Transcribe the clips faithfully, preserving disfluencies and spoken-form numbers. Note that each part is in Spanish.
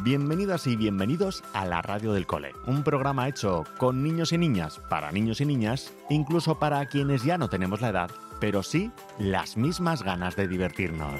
Bienvenidas y bienvenidos a la Radio del Cole, un programa hecho con niños y niñas, para niños y niñas, incluso para quienes ya no tenemos la edad, pero sí las mismas ganas de divertirnos.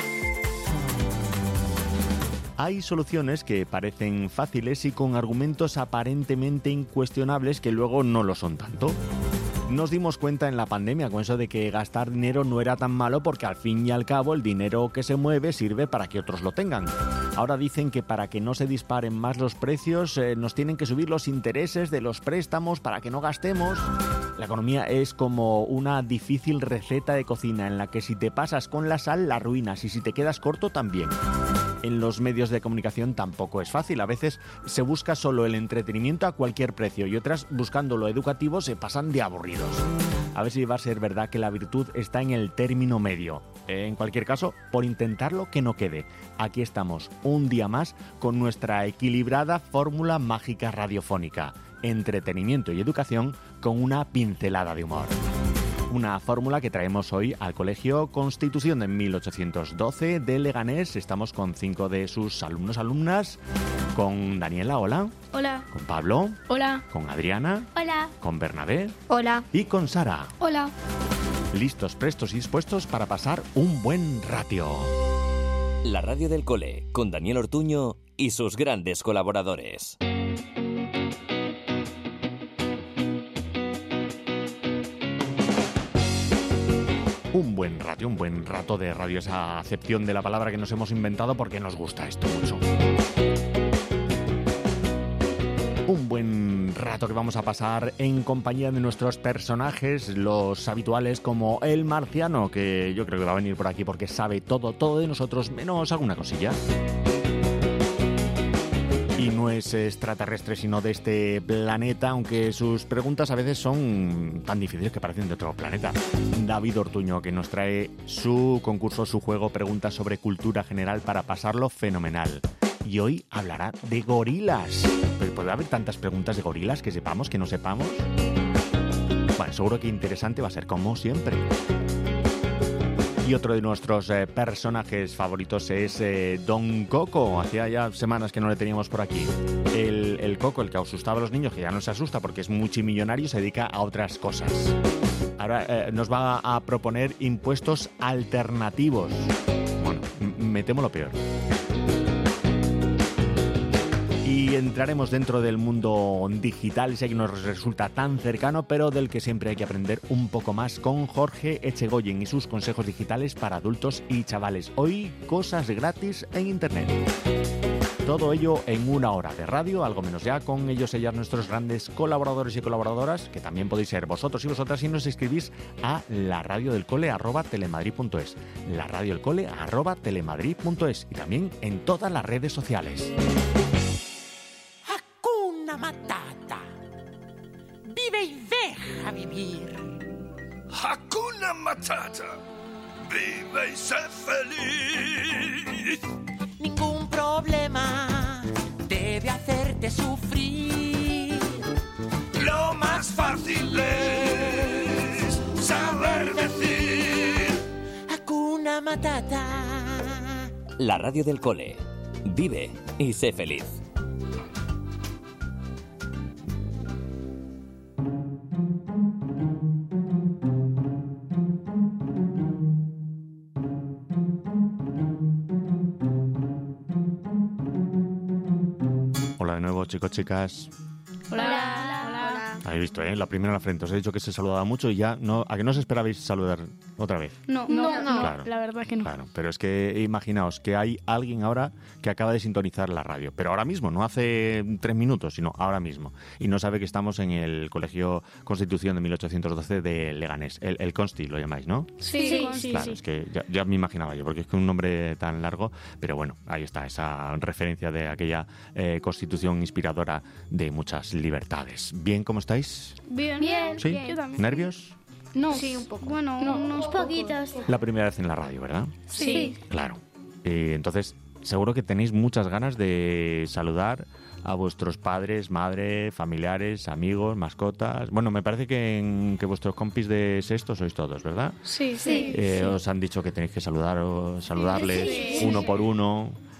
Hay soluciones que parecen fáciles y con argumentos aparentemente incuestionables que luego no lo son tanto. Nos dimos cuenta en la pandemia con eso de que gastar dinero no era tan malo porque al fin y al cabo el dinero que se mueve sirve para que otros lo tengan. Ahora dicen que para que no se disparen más los precios eh, nos tienen que subir los intereses de los préstamos para que no gastemos. La economía es como una difícil receta de cocina en la que si te pasas con la sal la arruinas y si te quedas corto también. En los medios de comunicación tampoco es fácil. A veces se busca solo el entretenimiento a cualquier precio y otras, buscando lo educativo, se pasan de aburridos. A ver si va a ser verdad que la virtud está en el término medio. En cualquier caso, por intentarlo que no quede. Aquí estamos, un día más, con nuestra equilibrada fórmula mágica radiofónica. Entretenimiento y educación con una pincelada de humor. Una fórmula que traemos hoy al Colegio Constitución de mil ochocientos doce de Leganés. Estamos con cinco de sus alumnos, alumnas. Con Daniela, hola. Hola. Con Pablo. Hola. Con Adriana. Hola. Con Bernabé. Hola. Y con Sara. Hola. Listos, prestos y dispuestos para pasar un buen ratio. La Radio del Cole, con Daniel Ortuño y sus grandes colaboradores. Un buen ratio, un buen rato de radio, esa acepción de la palabra que nos hemos inventado porque nos gusta esto mucho. Un buen rato que vamos a pasar en compañía de nuestros personajes, los habituales como el marciano, que yo creo que va a venir por aquí porque sabe todo, todo de nosotros, menos alguna cosilla. Y no es extraterrestre, sino de este planeta, aunque sus preguntas a veces son tan difíciles que parecen de otro planeta. David Ortuño, que nos trae su concurso, su juego, preguntas sobre cultura general para pasarlo fenomenal. Y hoy hablará de gorilas. ¿Pero puede haber tantas preguntas de gorilas que sepamos, que no sepamos? Bueno, seguro que interesante va a ser, como siempre. Y otro de nuestros eh, personajes favoritos es eh, Don Coco. Hacía ya semanas que no le teníamos por aquí. El, el Coco, el que asustaba a los niños, que ya no se asusta porque es multimillonario y se dedica a otras cosas. Ahora eh, nos va a proponer impuestos alternativos. Bueno, m- me temo lo peor. Y entraremos dentro del mundo digital, ese que nos resulta tan cercano, pero del que siempre hay que aprender un poco más, con Jorge Echegoyen y sus consejos digitales para adultos y chavales. Hoy, cosas gratis en Internet. Todo ello en una hora de radio, algo menos ya, con ellos, ellas, nuestros grandes colaboradores y colaboradoras, que también podéis ser vosotros y vosotras si nos escribís a laradiodelcole arroba telemadrid punto es, laradiodelcole arroba telemadrid punto es y también en todas las redes sociales. Matata. Vive y deja vivir. Hakuna Matata. Vive y sé feliz. Ningún problema debe hacerte sufrir. Lo más fácil es saber decir Hakuna Matata. La Radio del Cole. Vive y sé feliz. Hola de nuevo, chicos, chicas. Hola. Hola. Hola. Habéis visto, ¿eh? La primera a la frente. Os he dicho que se saludaba mucho y ya no... ¿A que no os esperabais saludar otra vez? No, no, no, Claro. la verdad que no. Claro, pero es que imaginaos que hay alguien ahora que acaba de sintonizar la radio, pero ahora mismo, no hace tres minutos, sino ahora mismo, y no sabe que estamos en el Colegio Constitución de mil ochocientos doce de Leganés. El, el Consti lo llamáis, ¿no? Sí, sí, sí. Claro, sí. es que ya, ya me imaginaba yo, porque es que un nombre tan largo, pero bueno, ahí está, esa referencia de aquella eh, Constitución inspiradora de muchas libertades. ¿Bien, cómo estáis? Bien, Bien, ¿Sí? Yo también. ¿Nervios? No, Sí, un poco. Bueno, No, unos unos poquitos. La primera vez en la radio, ¿verdad? Sí. Claro. Y entonces, seguro que tenéis muchas ganas de saludar a vuestros padres, madre, familiares, amigos, mascotas. Bueno, me parece que, en, que vuestros compis de sexto sois todos, ¿verdad? Sí, Sí. Eh, os han dicho que tenéis que saludar, o saludarles Sí. uno por uno.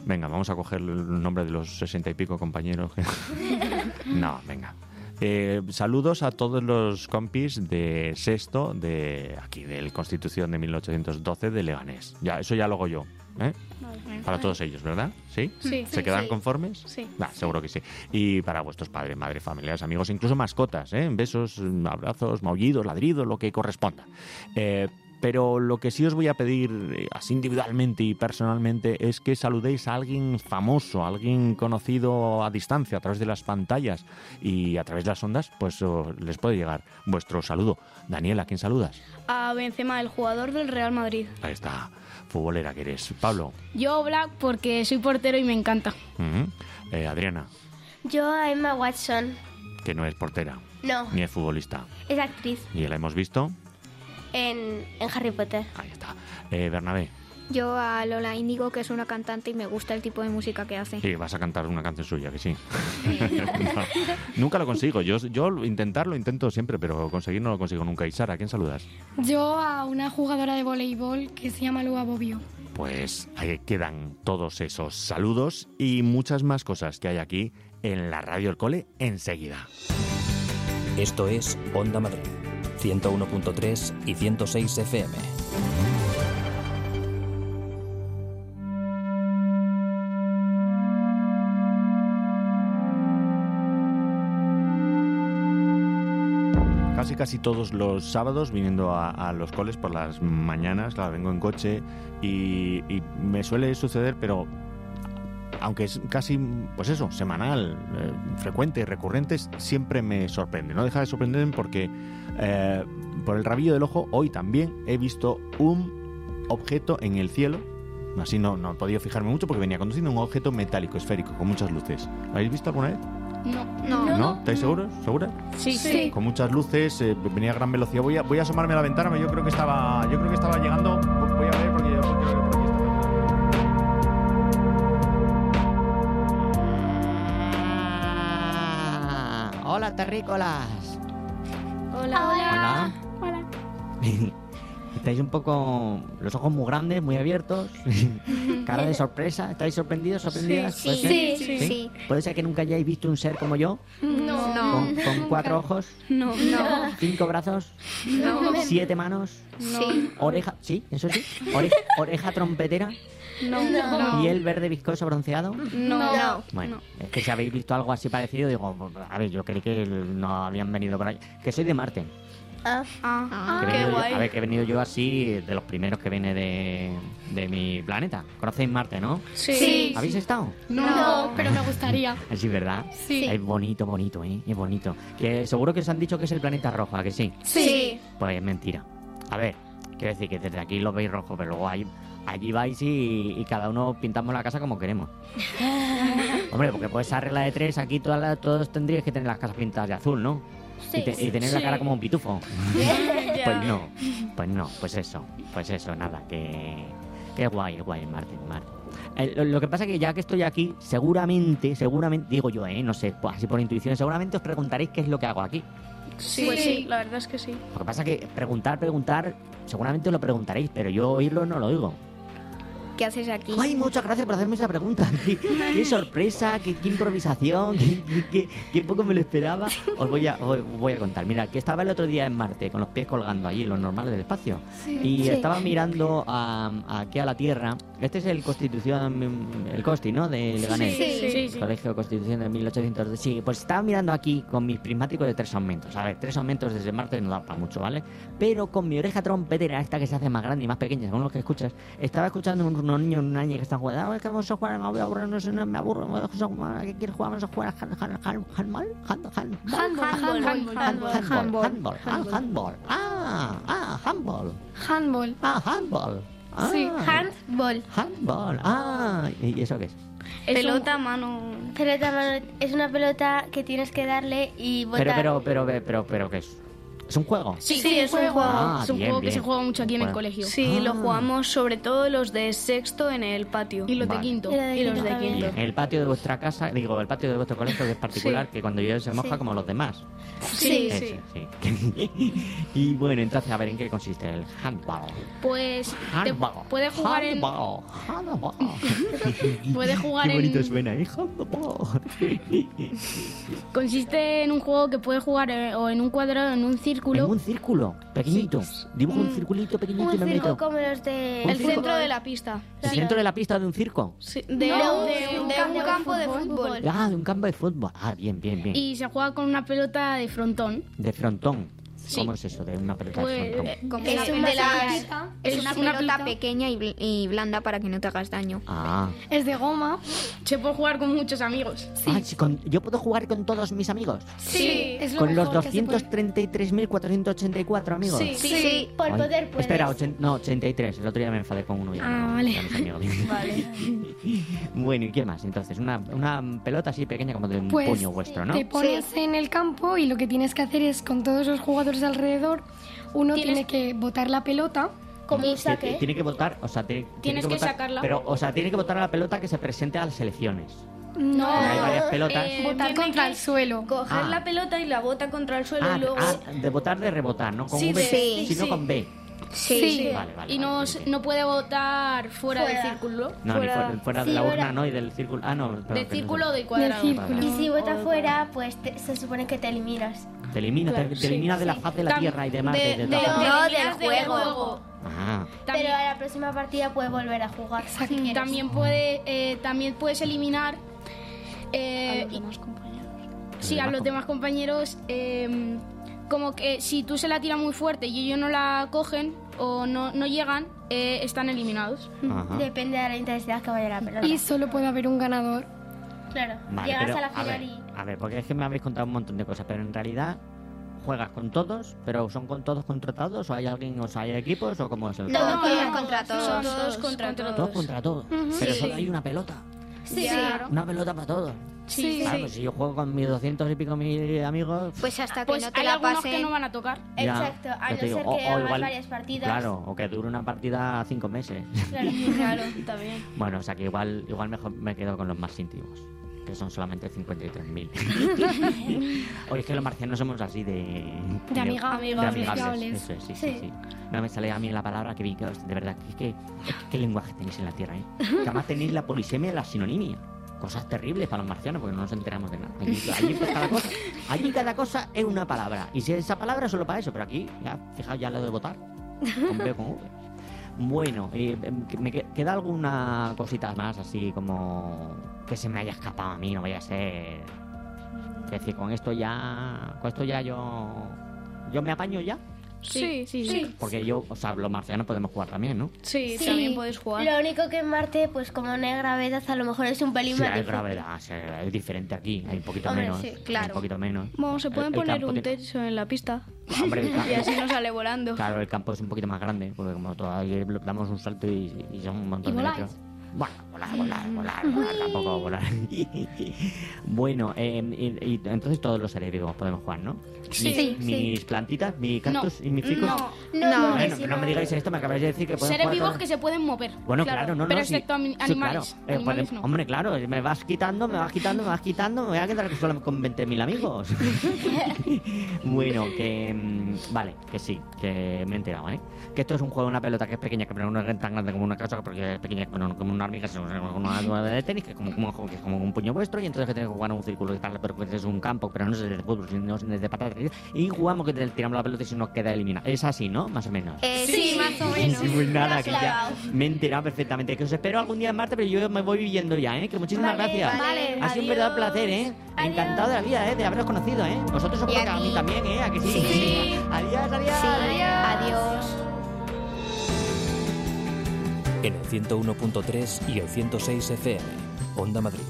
Venga, vamos a coger el nombre de los sesenta y pico compañeros. No, venga. Eh, saludos a todos los compis de sexto, de aquí, del Constitución de mil ochocientos doce de Leganés. Ya, eso ya lo hago yo, ¿eh? Vale. Para todos ellos, ¿verdad? ¿Sí? Sí. ¿Se quedan conformes? Sí. Ah, seguro que sí. Y para vuestros padres, madres, familiares, amigos, incluso mascotas, ¿eh? Besos, abrazos, maullidos, ladridos, lo que corresponda. Eh, pero lo que sí os voy a pedir, eh, así individualmente y personalmente, es que saludéis a alguien famoso, a alguien conocido a distancia, a través de las pantallas y a través de las ondas, pues oh, les puede llegar vuestro saludo. Daniela, ¿a quién saludas? A Benzema, el jugador del Real Madrid. Ahí está, futbolera que eres. Pablo. Yo Black porque soy portero y me encanta. Uh-huh. eh, Adriana, Yo a Emma Watson. que no es portera, No, ni es futbolista. es actriz ¿Y la hemos visto? en, en Harry Potter. Ahí está. Eh, Bernabé, Yo a Lola Índigo, que es una cantante y me gusta el tipo de música que hace. sí, vas a cantar una canción suya, que sí. No, nunca lo consigo. Yo, yo intentarlo intento siempre, pero conseguir no lo consigo nunca. Y Sara, ¿a quién saludas? Yo a una jugadora de voleibol que se llama Lua Bobbio. Pues ahí quedan todos esos saludos y muchas más cosas que hay aquí en la Radio El Cole enseguida. Esto es Onda Madrid, ciento uno punto tres y ciento seis F M. Casi casi todos los sábados viniendo a, a los coles por las mañanas, claro, vengo en coche y, y me suele suceder, pero aunque es casi, pues eso, semanal, eh, frecuente, recurrente, siempre me sorprende. No deja de sorprenderme porque eh, por el rabillo del ojo hoy también he visto un objeto en el cielo. Así no, no he podido fijarme mucho porque venía conduciendo un objeto metálico, esférico, con muchas luces. ¿Lo habéis visto alguna vez? No. No. ¿No? ¿Estáis seguros? ¿Segura? Sí, sí. Con muchas luces, eh, venía a gran velocidad. Voy a, voy a asomarme a la ventana, pero yo creo que estaba, yo creo que estaba llegando. Voy a ver porque yo creo que por aquí Ah, hola, terrícolas. Hola, Hola. Estáis un poco... los ojos muy grandes, muy abiertos. Cara de sorpresa. ¿Estáis sorprendidos, sorprendidas? Sí, ¿Puede ser? sí, sí, sí. ¿Puede ser que nunca hayáis visto un ser como yo? No. Con, con cuatro ojos, No. No. cinco brazos, No. siete manos, Sí. oreja... Sí, eso sí. Oreja, oreja trompetera, No. piel verde viscoso bronceado. No. No. Bueno, es que si habéis visto algo así parecido, digo, pues, a ver, yo creí que no habían venido por ahí. Que soy de Marte. Ah, Ah, Que he qué venido yo- guay. a ver, que he venido yo así de los primeros que viene de, de mi planeta. ¿Conocéis Marte, no? Sí. ¿Habéis estado? No, pero me gustaría. Sí, ¿verdad? Sí. Es bonito, bonito, ¿eh? Es bonito. Que seguro que os han dicho que es el planeta rojo, ¿a que sí? Sí. Pues es mentira. A ver, quiero decir que desde aquí lo veis rojo, pero luego ahí, allí vais y, y cada uno pintamos la casa como queremos. Hombre, porque pues esa regla de tres, aquí todas las- todos tendríais que tener las casas pintadas de azul, ¿no? Y, te- y tener la Sí. cara como un pitufo. Ya. Pues no, pues no, pues eso, pues eso, nada, que, que guay, guay, Marte, Marte. Eh, lo, lo que pasa es que ya que estoy aquí, seguramente, seguramente, digo yo, eh, no sé, pues así por intuición, seguramente os preguntaréis qué es lo que hago aquí. Sí. Pues sí, la verdad es que sí. Lo que pasa es que preguntar, preguntar, seguramente os lo preguntaréis, pero yo oírlo no lo oigo. ¿Qué haces aquí? Ay, muchas gracias por hacerme esa pregunta. Qué, qué sorpresa, qué, qué improvisación, qué, qué- qué- qué poco me lo esperaba. Os voy a, os voy a contar. Mira, que estaba el otro día en Marte, con los pies colgando allí, los normales del espacio. Y Sí. estaba mirando a, aquí a la Tierra. Este es el Constitución, el Costi, ¿no? De Leganés. Sí, sí, sí. Colegio de Constitución de mil ochocientos. Sí, pues estaba mirando aquí con mis prismáticos de tres aumentos. A ver, tres aumentos desde Marte no da para mucho, ¿vale? Pero con mi oreja trompetera, esta que se hace más grande y más pequeña, según lo que escuchas, estaba escuchando un- unos niños, una niña que están jugando. "Ah, es que vamos a jugar, me voy a aburrir, no sé, no, me aburro, me dejo jugar, ¿qué quieres jugar? Vamos a jugar a hand- hand- hand- handball, hand- hand- Handball, handball, handball, handball, handball, handball, handball. Ah, ah, handball. Handball. Ah, handball. Ah, Sí. handball. handball. Ah, ¿y eso qué es? Es Pelota, un- mano. Pelota, mano, es una pelota que tienes que darle y botar. Pero, pero, pero, pero, pero, pero, ¿qué es? ¿Es un juego? Sí, sí, es un juego. Ah, Es un bien, juego que bien. se juega mucho aquí en el Bueno. colegio. Sí, Ah. lo jugamos sobre todo los de sexto en el patio. Y los Vale. de quinto. Y los de Y los quinto de también. quinto. Bien, el patio de vuestra casa, digo, el patio de vuestro colegio que es particular, Sí. que cuando llueve se moja Sí. como los demás. Sí, Ese, sí. Y bueno, entonces, a ver, ¿en qué consiste el handball? Pues te Handball. puedes jugar en... Handball. Handball. Puedes jugar Qué bonito en... suena, ¿eh? Handball. Consiste en un juego que puedes jugar eh, o en un cuadrado o en un En círculo. un círculo, pequeñito. Dibuja un circulito pequeñito y Un lo circo meto. como los de... El circo. centro de la pista. ¿El centro de la pista de un circo? Sí, de, No, de- de un de campo un de campo de fútbol. fútbol. Ah, de un campo de fútbol. Ah, bien, bien, bien. Y se juega con una pelota de frontón. De frontón. Sí. ¿Cómo es eso de una pelota Pues, de frontón? eh, Como Es una una pelota- pelota- es es una una pelota pelota- pequeña y, bl- y blanda para que no te hagas daño. Ah. Es de goma. Se puede jugar con muchos amigos. Ah, sí, con- yo puedo jugar con todos mis amigos. Sí. Es lo Con los mejor que se puede- doscientos treinta y tres mil cuatrocientos ochenta y cuatro amigos. Sí. Sí, por Ay, poder puedes. Espera, ochen- no, ochenta y tres. El otro día me enfadé con uno. Ya Ah, no- vale. ya no es amigo. Vale. Bueno, ¿y qué más? Entonces, una, una pelota así pequeña como de un Pues, puño vuestro, ¿no? Te pones en el campo y lo que tienes que hacer es, con todos los jugadores alrededor, uno Tienes- tiene que botar la pelota. Como un Que- saque. Tiene que votar, o sea, tiene, tiene Tienes que votar, sacarla. Pero, o sea, tiene que votar a la pelota que se presente a las selecciones. No, Hay varias pelotas. Eh, botar tiene contra que el suelo. Coger Ah. la pelota y la bota contra el suelo Ah, y luego... ah, de votar de rebotar, no con Sí, V, de- sí, sino sí. con B. Sí. Vale, vale. y no, vale, s- bien. no puede votar fuera, Fuera. del círculo. No, ni fuera, fuera de Sí, la fuera. urna, no, y del círculo. Ah, no, perdón, Del que no círculo o sé. del cuadrado. Del círculo. Y si O botas de fuera, pues te- se supone que te eliminas. Te elimina, te, Claro, te sí, elimina de la sí. faz de la Tam- tierra y de Marte. de- y de de- todo. de- No, eliminas del juego. Ah, También, Pero a la próxima partida puedes volver a jugar. Si quieres. también, puede, eh, también puedes eliminar... eh, y- Sí, a demás los com- demás compañeros, eh, como que si tú se la tiras muy fuerte y ellos no la cogen o no, no llegan, eh, están eliminados. Ajá. Depende de la intensidad que vaya la pelota. Y solo puede haber un ganador. Claro, Vale, llegas pero, a la a final ver, y... a ver, porque es que me habéis contado un montón de cosas, pero en realidad juegas con todos, pero ¿son con todos contra todos o hay alguien, o sea, hay equipos o cómo es el No, juego? todos no, contra son todos. todos contra Todos todos. contra todos, pero solo hay una pelota, Sí, Claro. una pelota para todos. Sí, Claro, sí. pues si yo juego con mis doscientos y pico mil amigos, Pues hasta que Pues no te hay la algunos pasen. que no van a tocar. ya, Exacto, a ya no te digo, ser o- que o hagas igual- varias partidas. Claro, o que dure una partida cinco meses. Claro. Claro, también. Bueno, o sea que igual, igual mejor me quedo con los más íntimos, que son solamente cincuenta y tres mil. Oye, es que los marcianos somos así de... De amiga- de amigables. amigables. Eso es, sí, sí, Sí. sí. No me sale a mí la palabra que vi, que, de verdad, que es que... ¿Qué lenguaje tenéis en la Tierra, eh? Que además tenéis la polisemia y la sinonimia. Cosas terribles para los marcianos porque no nos enteramos de nada. Allí, allí, pues, cada cosa, allí cada cosa es una palabra. Y si esa palabra es solo para eso, pero aquí, ya, fijaos ya lo de votar. Con B o con V. Bueno, eh, ¿me que- queda alguna cosita más así como que se me haya escapado a mí? No vaya a ser... Es decir, con esto ya... Con esto ya yo... Yo me apaño ya. Sí, sí, sí. Porque yo, o sea, los marcianos podemos jugar también, ¿no? Sí, Sí. también puedes jugar. Lo único que en Marte, pues como no hay gravedad, a lo mejor es un pelín Sí, más hay difícil. gravedad, sí, es diferente aquí, hay un poquito Hombre, menos. sí, hay claro. un poquito menos. Bueno, se El- pueden el poner campo un tiene- techo en la pista. Hombre, el campo- Y así no sale volando. Claro, el campo es un poquito más grande, porque como todavía damos un salto y, y son un montón ¿Y de voláis? metros. Bueno, volar, volar, volar, volar, tampoco volar. Bueno, eh, y, y entonces todos los seres vivos podemos jugar, ¿no? Sí, mis, sí, mis plantitas, mi cactus y mis ficus. No, No, No, porque Bueno, si no me digáis esto, me acabáis de decir que podemos seres jugar vivos todos. que se pueden mover. Bueno, claro, no, no. Pero sí. excepto ami- Sí, animales. claro. Eh, Animales podemos- no. Hombre, claro, me vas quitando, me vas quitando, me vas quitando, me voy a quedar solo con veinte mil amigos. Bueno, que... mm, Vale, que sí, que me he enterado, ¿eh? Que esto es un juego de una pelota que es pequeña, que no es tan grande como una casa, porque es pequeña, bueno, como una hormiga, es como una bola de tenis, que es como, como, que es como un puño vuestro, y entonces que tenéis que jugar en un círculo y tal, pero que es un campo, pero no es de fútbol, sino es de patatas. Y jugamos que tiramos la pelota y se nos queda eliminado. Es así, ¿no? Más o menos. Eh, Sí, más o menos. Sí, pues nada, Lo has que ya clavado. me he enterado perfectamente. Que os espero algún día en Marte, pero yo me voy yendo ya, ¿eh? Que muchísimas Vale, gracias. vale, ha sido un adiós. verdadero placer, ¿eh? Adiós. Encantado de la vida, ¿eh? De haberos conocido, ¿eh? Vosotros os Y a toca a mí ti. también, ¿eh? ¿A que sí? Sí. Adiós, adiós. sí, adiós. En el ciento uno punto tres y el ciento seis F M. Onda Madrid.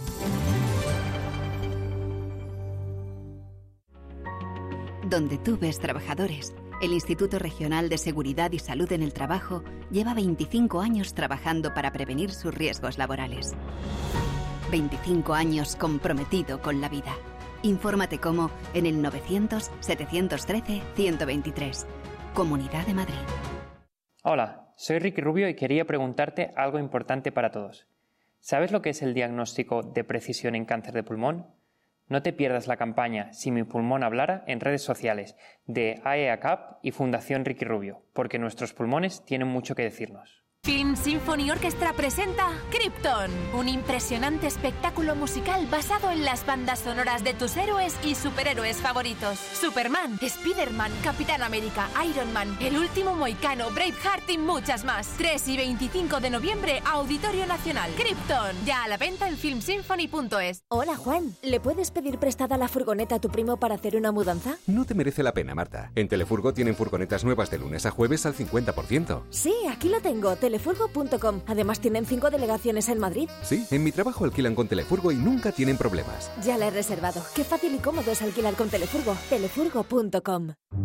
Donde tú ves trabajadores, el Instituto Regional de Seguridad y Salud en el Trabajo lleva veinticinco años trabajando para prevenir sus riesgos laborales. veinticinco años comprometido con la vida. Infórmate cómo en el novecientos, setecientos trece, ciento veintitrés. Comunidad de Madrid. Hola, soy Ricky Rubio y quería preguntarte algo importante para todos. ¿Sabes lo que es el diagnóstico de precisión en cáncer de pulmón? No te pierdas la campaña Si mi pulmón hablara en redes sociales de A E A C A P y Fundación Ricky Rubio, porque nuestros pulmones tienen mucho que decirnos. Film Symphony Orchestra presenta Krypton, un impresionante espectáculo musical basado en las bandas sonoras de tus héroes y superhéroes favoritos. Superman, Spider-Man, Capitán América, Iron Man, El Último Mohicano, Braveheart y muchas más. tres y veinticinco de noviembre, Auditorio Nacional. Krypton, ya a la venta en film symphony punto es. Hola Juan, ¿le puedes pedir prestada la furgoneta a tu primo para hacer una mudanza? No te merece la pena, Marta. En Telefurgo tienen furgonetas nuevas de lunes a jueves al cincuenta por ciento. Sí, aquí la tengo. telefurgo punto com. Además tienen cinco delegaciones en Madrid. Sí, en mi trabajo alquilan con Telefurgo y nunca tienen problemas. Ya la he reservado. Qué fácil y cómodo es alquilar con Telefurgo. telefurgo punto com.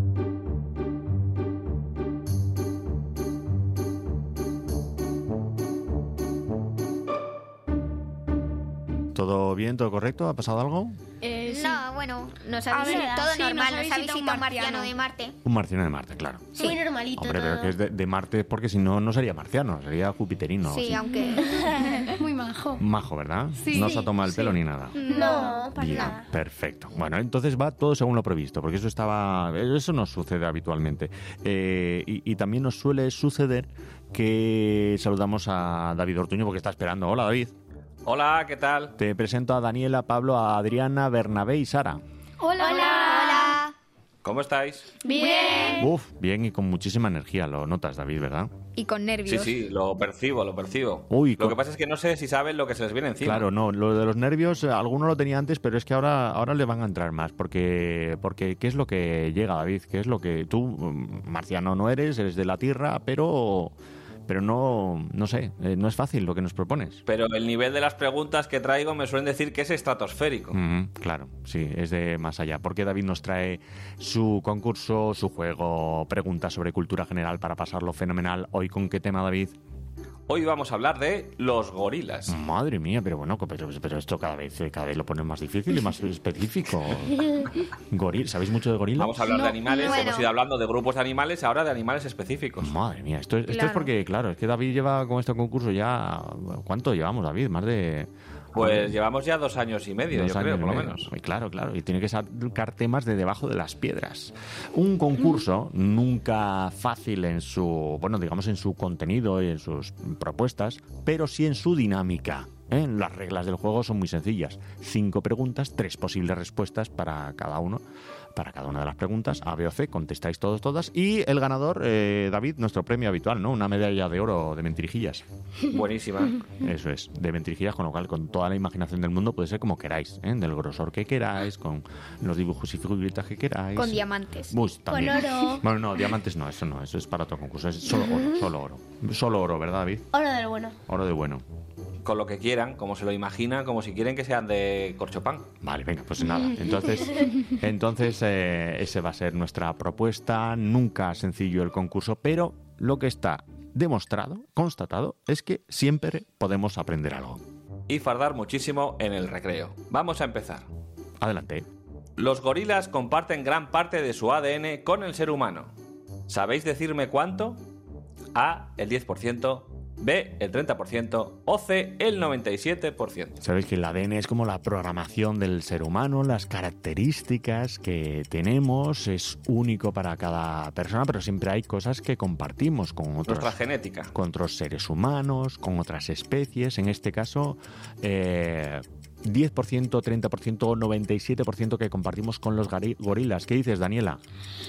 ¿Todo bien? ¿Todo correcto? ¿Ha pasado algo? Eh, sí. No, bueno, nos A ha ver, visitado todo sí, normal, nos ha nos ha visitado visitado un un marciano marciano. de Marte. Un marciano de Marte, claro. Sí. Muy normalito. Hombre, pero todo. que es de, de Marte porque si no, no sería marciano, sería jupiterino. Sí, sí. aunque... Muy majo. Majo, ¿verdad? Sí. No se ha tomado el Sí. pelo ni nada. No, para Bien, nada. perfecto. Bueno, entonces va todo según lo previsto, porque eso estaba, eso no sucede habitualmente. Eh, y, y también nos suele suceder que saludamos a David Ortuño porque está esperando. Hola, David. Hola, ¿qué tal? Te presento a Daniela, Pablo, a Adriana, Bernabé y Sara. Hola. Hola. ¿Cómo estáis? Bien. Uf, bien y con muchísima energía, lo notas, David, ¿verdad? Y con Sí, nervios. sí, lo percibo, lo percibo. Uy, lo con- que pasa es que no sé si saben lo que se les viene encima. Claro, no, lo de los nervios, eh, alguno lo tenía antes, pero es que ahora, ahora le van a entrar más, porque, porque ¿qué es lo que llega, David? ¿Qué es lo que tú, mm, marciano no eres, eres de la Tierra, pero, pero no, no sé, eh, no es fácil lo que nos propones. Pero el nivel de las preguntas que traigo me suelen decir que es estratosférico. Mm, claro, sí, es de más allá, porque David nos trae su concurso, su juego, preguntas sobre cultura general para pasarlo fenomenal. Hoy, ¿con qué tema, David? Hoy vamos a hablar de los gorilas. Madre mía, pero bueno, pero, pero esto cada vez, cada vez lo ponen más difícil y más específico. Goril, ¿sabéis mucho de gorilas? Vamos a hablar No, de animales, bueno. hemos ido hablando de grupos de animales, ahora de animales específicos. Madre mía, esto, es- esto es Claro. porque, claro, es que David lleva con este concurso ya... ¿Cuánto llevamos, David? Más de... Pues llevamos ya dos años y medio, dos yo años creo, y por lo medio. menos. Y claro, claro, y tiene que sacar temas de debajo de las piedras. Un concurso nunca fácil en su, bueno, digamos en su contenido y en sus propuestas, pero sí en su dinámica. ¿eh? Las reglas del juego son muy sencillas. Cinco preguntas, tres posibles respuestas para cada uno. Para cada una de las preguntas, A, B o C, contestáis todos, todas. Y el ganador, eh, David, nuestro premio habitual, ¿no? Una medalla de oro de mentirijillas. Buenísima. Eso es, de ventrijillas, con lo cual con toda la imaginación del mundo puede ser como queráis, ¿eh? Del grosor que queráis, con los dibujos y figuritas que queráis. Con diamantes. Bus, también. Con oro. Bueno, no, diamantes no, eso no, eso es para otro concurso, es solo oro, solo oro. Solo oro, ¿verdad, David? Oro del bueno. Oro de bueno. Con lo que quieran, como se lo imaginan, como si quieren que sean de corchopán. Vale, venga, pues nada. Entonces, entonces eh, ese va a ser nuestra propuesta. Nunca sencillo el concurso, pero lo que está demostrado, constatado, es que siempre podemos aprender algo. Y fardar muchísimo en el recreo. Vamos a empezar. Adelante. Los gorilas comparten gran parte de su A D N con el ser humano. ¿Sabéis decirme cuánto? A, el diez por ciento, B, el treinta por ciento o C, el noventa y siete por ciento. Sabéis que el A D N es como la programación del ser humano, las características que tenemos, es único para cada persona, pero siempre hay cosas que compartimos con otros, Nuestra genética. con otros seres humanos, con otras especies. En este caso, eh, diez por ciento, treinta por ciento o noventa y siete por ciento que compartimos con los gari- gorilas. ¿Qué dices, Daniela?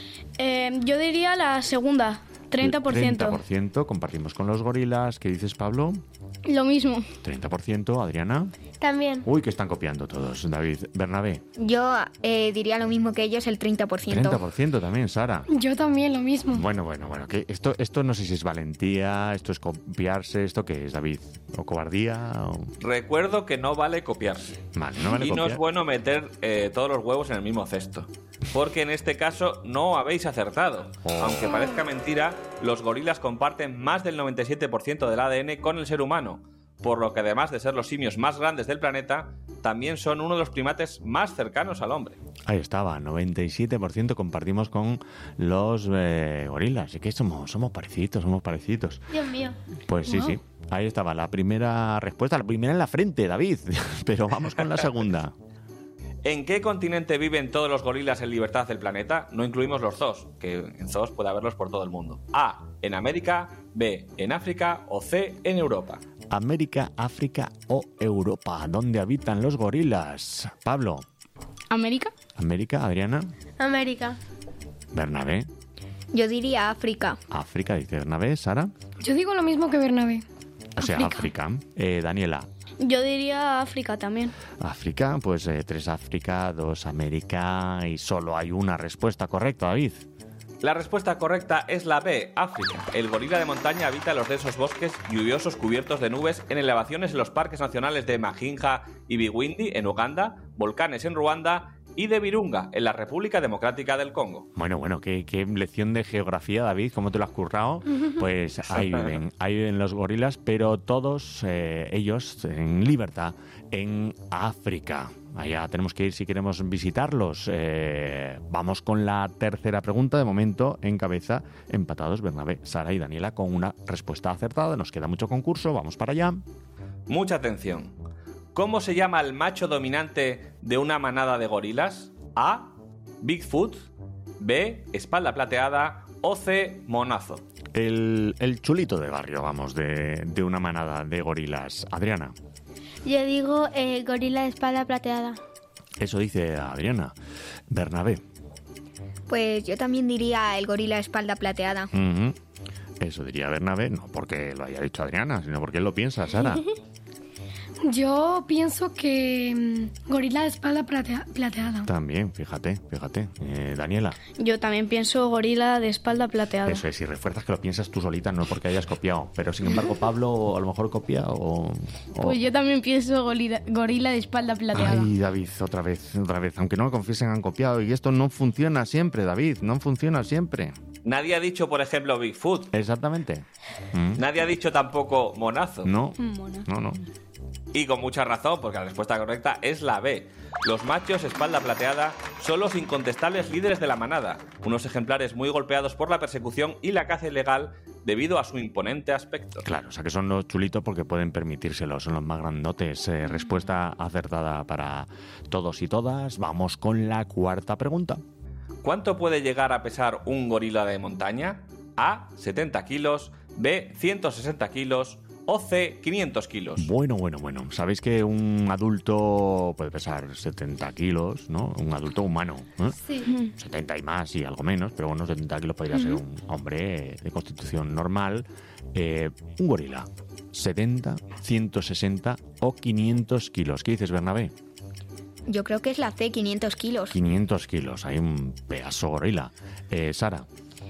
Eh, yo diría la segunda, treinta por ciento. treinta por ciento compartimos con los gorilas. ¿Qué dices, Pablo? Lo mismo. treinta por ciento, Adriana. También. Uy, que están copiando todos, David. Bernabé. Yo eh, diría lo mismo que ellos, el treinta por ciento. treinta por ciento también, Sara. Yo también lo mismo. Bueno, bueno, bueno. Que esto, esto no sé si es valentía, esto es copiarse, ¿esto qué es, David? ¿O cobardía? O... Recuerdo que no vale copiarse. Vale, no vale y no copiar. es bueno meter eh, todos los huevos en el mismo cesto. Porque en este caso no habéis acertado. Oh. Aunque parezca mentira, los gorilas comparten más del noventa y siete por ciento del A D N con el ser humano. Por lo que además de ser los simios más grandes del planeta, también son uno de los primates más cercanos al hombre. Ahí estaba, noventa y siete por ciento compartimos con los eh, gorilas. Así que somos, somos parecidos, somos parecidos. Dios mío. Pues sí, Wow. sí. Ahí estaba la primera respuesta, la primera en la frente, David. Pero vamos con la segunda. ¿En qué continente viven todos los gorilas en libertad del planeta? No incluimos los zoos, que en zoos puede haberlos por todo el mundo. A, en América, B, en África o C, en Europa. América, África o Europa. ¿Dónde habitan los gorilas? Pablo. ¿América? América, Adriana. América. Bernabé. Yo diría África. África, dice Bernabé. Sara. Yo digo lo mismo que Bernabé. O sea, África. Eh, Daniela. Yo diría África también. África, pues eh, tres África, dos América y solo hay una respuesta correcta, David. La respuesta correcta es la B, África. El gorila de montaña habita los densos bosques lluviosos cubiertos de nubes en elevaciones en los parques nacionales de Majinja y Bwindi en Uganda, volcanes en Ruanda y de Virunga en la República Democrática del Congo. Bueno, bueno, qué, qué lección de geografía, David, ¿cómo te lo has currado? Pues ahí viven, ahí viven los gorilas, pero todos eh, ellos en libertad en África. Allá tenemos que ir si queremos visitarlos. Eh, vamos con la tercera pregunta. De momento, en cabeza, empatados Bernabé, Sara y Daniela con una respuesta acertada. Nos queda mucho concurso, vamos para allá. Mucha atención. ¿Cómo se llama el macho dominante de una manada de gorilas? A, Bigfoot, B, espalda plateada o C, monazo. El, el chulito de barrio, vamos, de, de una manada de gorilas. Adriana. Yo digo eh, gorila de espalda plateada. Eso dice Adriana. Bernabé. Pues yo también diría el gorila espalda plateada. Uh-huh. Eso diría Bernabé, no porque lo haya dicho Adriana, sino porque él lo piensa, Sara. Yo pienso que mm, gorila de espalda platea- plateada. También, fíjate, fíjate. Eh, Daniela. Yo también pienso gorila de espalda plateada. Eso es, si refuerzas que lo piensas tú solita, no porque hayas copiado. Pero sin embargo, Pablo a lo mejor copia o... o... Pues yo también pienso gorila, gorila de espalda plateada. Ay, David, otra vez, otra vez. Aunque no lo confiesen, han copiado. Y esto no funciona siempre, David, no funciona siempre. Nadie ha dicho, por ejemplo, Bigfoot. Exactamente. ¿Mm? Nadie ha dicho tampoco monazo. No, Mona. no, no. Y con mucha razón, porque la respuesta correcta es la B. Los machos espalda plateada son los incontestables líderes de la manada, unos ejemplares muy golpeados por la persecución y la caza ilegal debido a su imponente aspecto. Claro, o sea que son los chulitos porque pueden permitírselo, son los más grandotes. Eh, respuesta acertada para todos y todas. Vamos con la cuarta pregunta. ¿Cuánto puede llegar a pesar un gorila de montaña? A, setenta kilos, B, ciento sesenta kilos o C, quinientos kilos. Bueno, bueno, bueno. Sabéis que un adulto puede pesar setenta kilos, ¿no? Un adulto humano, ¿eh? Sí. setenta y más y algo menos, pero bueno, setenta kilos podría ser un hombre de constitución normal. Eh, un gorila, setenta, ciento sesenta o quinientos kilos. ¿Qué dices, Bernabé? Yo creo que es la C, quinientos kilos. quinientos kilos, hay un pedazo gorila. Eh, Sara.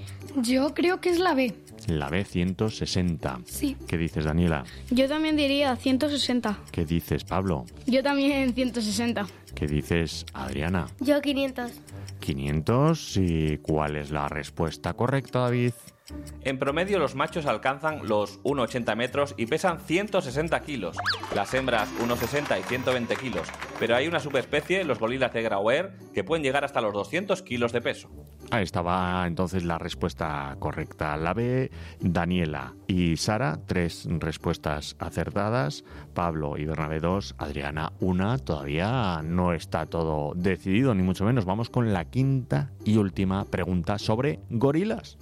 Yo creo que es la B. La B, ciento sesenta. Sí. ¿Qué dices, Daniela? Yo también diría ciento sesenta. ¿Qué dices, Pablo? Yo también ciento sesenta. ¿Qué dices, Adriana? Yo quinientos. quinientos. ¿Y cuál es la respuesta correcta, David? En promedio, los machos alcanzan los uno coma ochenta metros y pesan ciento sesenta kilos. Las hembras, uno coma sesenta y ciento veinte kilos. Pero hay una subespecie, los gorilas de Grauer, que pueden llegar hasta los doscientos kilos de peso. Ahí estaba entonces la respuesta correcta. La B, Daniela y Sara, tres respuestas acertadas. Pablo y Bernabé, dos. Adriana, una. Todavía no está todo decidido, ni mucho menos. Vamos con la quinta y última pregunta sobre gorilas.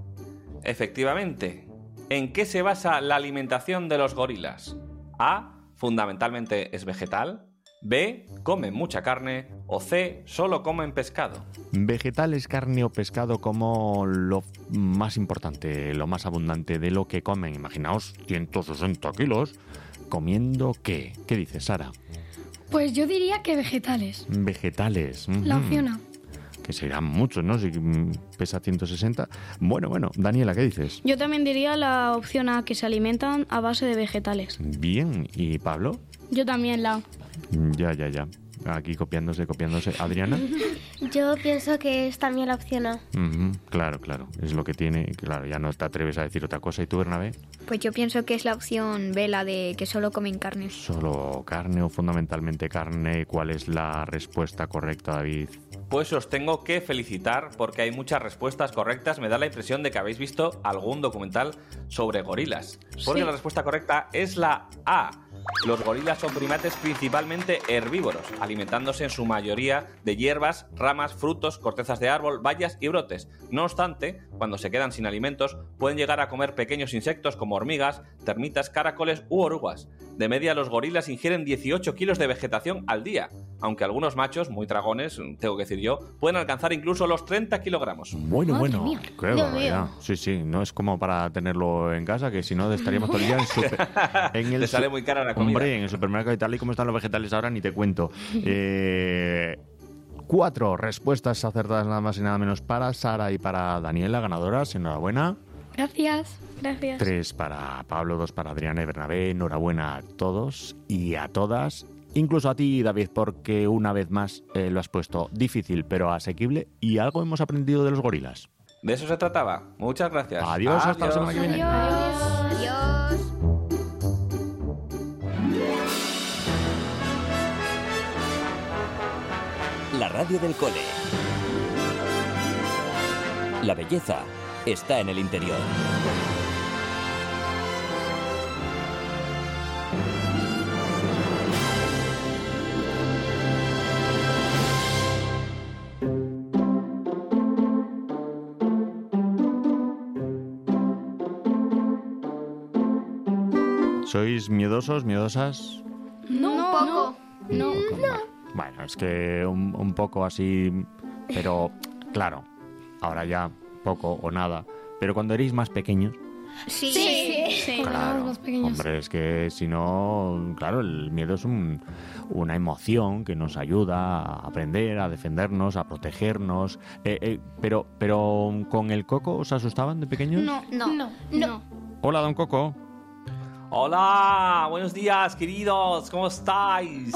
Efectivamente. ¿En qué se basa la alimentación de los gorilas? A, fundamentalmente es vegetal. B, comen mucha carne. O C, solo comen pescado. Vegetales, carne o pescado como lo más importante, lo más abundante de lo que comen. Imaginaos ciento sesenta kilos. ¿Comiendo qué? ¿Qué dice Sara? Pues yo diría que vegetales. Vegetales. La Ujú. opción A. Que serán muchos, ¿no? Si mm, pesa ciento sesenta. Bueno, bueno. Daniela, ¿qué dices? Yo también diría la opción A, que se alimentan a base de vegetales. Bien. ¿Y Pablo? Yo también la... Ya, ya, ya. aquí copiándose, copiándose. ¿Adriana? Yo pienso que es también la opción A. Uh-huh, claro, claro. Es lo que tiene. Claro, ya no te atreves a decir otra cosa. ¿Y tú, Bernabé? Pues yo pienso que es la opción B, la de que solo comen carne. ¿Solo carne o fundamentalmente carne? ¿Cuál es la respuesta correcta, David? Pues os tengo que felicitar porque hay muchas respuestas correctas. Me da la impresión de que habéis visto algún documental sobre gorilas. Porque Sí. la respuesta correcta es la A. Los gorilas son primates principalmente herbívoros, alimentándose en su mayoría de hierbas, ramas, frutos, cortezas de árbol, bayas y brotes. No obstante, cuando se quedan sin alimentos, pueden llegar a comer pequeños insectos como hormigas, termitas, caracoles u orugas. De media, los gorilas ingieren dieciocho kilos de vegetación al día, aunque algunos machos, muy dragones, tengo que decir yo, pueden alcanzar incluso los treinta kilogramos. Bueno, Madre bueno, mía. qué Dios barbaridad. mío. Sí, sí, no es como para tenerlo en casa, que si no estaríamos todo el día en, super, en el Te sale su- muy cara la comida. Hombre, en el supermercado y tal y como están los vegetales ahora ni te cuento. Eh, cuatro respuestas acertadas nada más y nada menos para Sara y para Daniela, ganadoras. Enhorabuena. Gracias. Gracias. Tres para Pablo, dos para Adriana y Bernabé. Enhorabuena a todos y a todas. Incluso a ti, David, porque una vez más eh, lo has puesto difícil pero asequible y algo hemos aprendido de los gorilas. De eso se trataba. Muchas gracias. Adiós, hasta la semana que viene. Adiós. La radio del cole. La belleza está en el interior. ¿Sois miedosos, miedosas? No, un poco. No. Bueno, es que un, un poco así, pero claro, ahora ya poco o nada. Pero cuando erais más pequeños, Sí. Sí. sí. claro, hombre, es que si no, claro, el miedo es un- una emoción que nos ayuda a aprender, a defendernos, a protegernos. Eh, eh, pero, pero ¿con el Coco os asustaban de pequeños? No, no, no. no. Hola, don Coco. Hola, buenos días, queridos. ¿Cómo estáis?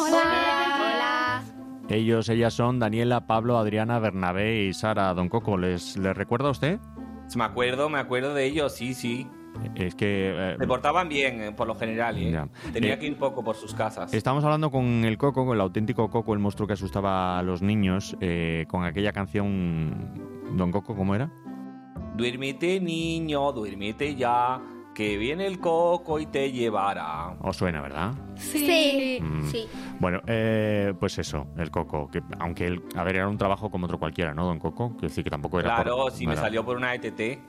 Hola. Ellos, ellas son Daniela, Pablo, Adriana, Bernabé y Sara. Don Coco, ¿les, les recuerda a usted? Me acuerdo, me acuerdo de ellos, sí, sí. Es que... eh, Se portaban bien, eh, por lo general, ¿eh? Ya. Tenía Eh, que ir poco por sus casas. Estamos hablando con el Coco, con el auténtico Coco, el monstruo que asustaba a los niños, eh, con aquella canción... Don Coco, ¿cómo era? Duérmete, niño, duérmete ya, que viene el coco y te llevará. Os suena, ¿verdad? Sí. Mm. Sí. Bueno, eh, pues eso, el Coco, que aunque él, a ver, era un trabajo como otro cualquiera, ¿no, Don Coco? Quiero decir que tampoco era... Claro, por- si no me era- salió por una E T T.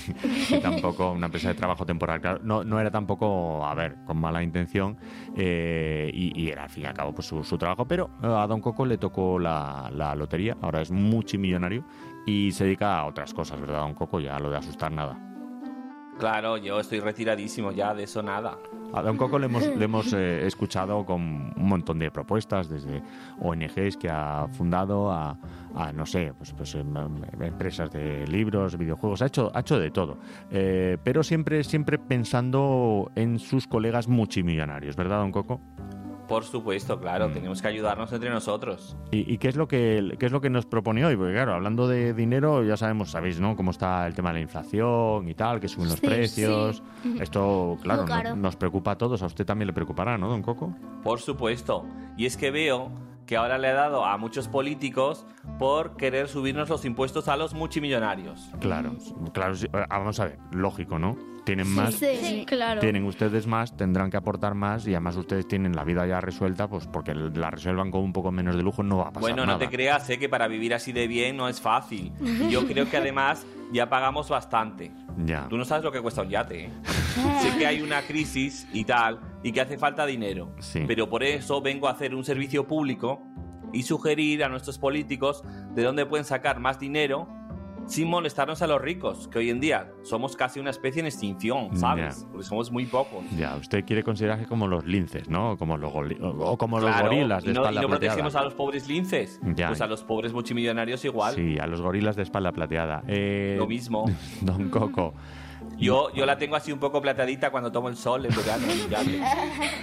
y tampoco una empresa de trabajo temporal, claro, no, no era tampoco, a ver, con mala intención, eh, y, y era al fin y al cabo pues su, su trabajo, pero eh, a Don Coco le tocó la, la lotería, ahora es multimillonario y se dedica a otras cosas, ¿verdad, Don Coco? Ya lo de asustar nada. Claro, yo estoy retiradísimo ya, de eso nada. A Don Coco le hemos, le hemos eh, escuchado con un montón de propuestas, desde O N Ges que ha fundado a, a, no sé, pues, pues em, em, empresas de libros, videojuegos, ha hecho, ha hecho de todo. Eh, pero siempre, siempre pensando en sus colegas multimillonarios, ¿verdad, Don Coco? Por supuesto, claro, Mm. tenemos que ayudarnos entre nosotros. ¿Y, y qué es lo que qué es lo que nos propone hoy? Porque claro, hablando de dinero, ya sabemos, sabéis, ¿no? Cómo está el tema de la inflación y tal, que suben los Sí, precios. sí. Esto, claro, Muy caro. no- nos preocupa a todos. A usted también le preocupará, ¿no, Don Coco? Por supuesto. Y es que veo que ahora le ha dado a muchos políticos por querer subirnos los impuestos a los multimillonarios. Claro, claro. sí. Ah, vamos a ver, lógico, ¿no? Tienen más, Sí, claro. tienen ustedes más, tendrán que aportar más y además ustedes tienen la vida ya resuelta, pues porque la resuelvan con un poco menos de lujo no va a pasar Bueno, nada. no te creas, sé que para vivir así de bien no es fácil. Y yo creo que además ya pagamos bastante. Ya. Tú no sabes lo que cuesta un yate, ¿eh? Sé que hay una crisis y tal, y que hace falta dinero. Sí. Pero por eso vengo a hacer un servicio público y sugerir a nuestros políticos de dónde pueden sacar más dinero sin molestarnos a los ricos, que hoy en día somos casi una especie en extinción, ¿sabes? Ya. Porque somos muy pocos. Ya, usted quiere considerarse como los linces, ¿no? Como los goli- o como los Claro, gorilas de y no, espalda y no plateada. protegemos a los pobres linces, Ya. pues a los pobres multimillonarios igual. Sí, a los gorilas de espalda plateada. Eh, Lo mismo. Don Coco. Yo, yo la tengo así un poco plateadita cuando tomo el sol en verano. ya.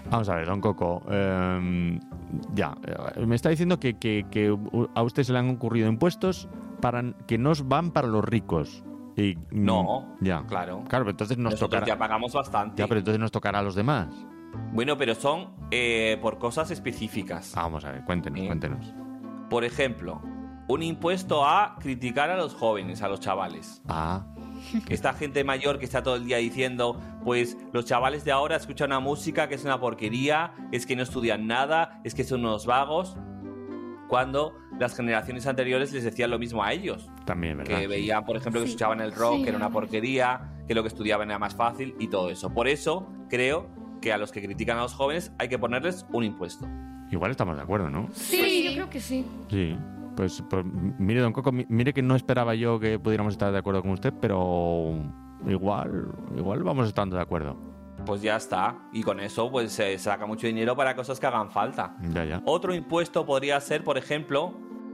Vamos a ver, don Coco. Eh, ya, eh, me está diciendo que, que, que a usted se le han ocurrido impuestos para que nos van para los ricos. Y, no, ya. claro. Claro, pero entonces nos Nosotros tocará... ya pagamos bastante. Ya, pero entonces nos tocará a los demás. Bueno, pero son eh, por cosas específicas. Vamos a ver, cuéntenos, ¿Eh? cuéntenos. Por ejemplo, un impuesto a criticar a los jóvenes, a los chavales. Ah. Esta gente mayor que está todo el día diciendo, pues los chavales de ahora escuchan una música que es una porquería, es que no estudian nada, es que son unos vagos, cuando las generaciones anteriores les decían lo mismo a ellos. También, ¿verdad? Que veían, por ejemplo, que Sí. escuchaban el rock, Sí, que era una verdad. porquería, que lo que estudiaban era más fácil y todo eso. Por eso creo que a los que critican a los jóvenes hay que ponerles un impuesto. Igual estamos de acuerdo, ¿no? Sí, yo creo que sí. Sí. Pues, pues mire, don Coco, mi- mire que no esperaba yo que pudiéramos estar de acuerdo con usted, pero igual, igual vamos estando de acuerdo. Pues ya está. Y con eso pues se saca mucho dinero para cosas que hagan falta. Ya, ya. Otro impuesto podría ser, por ejemplo,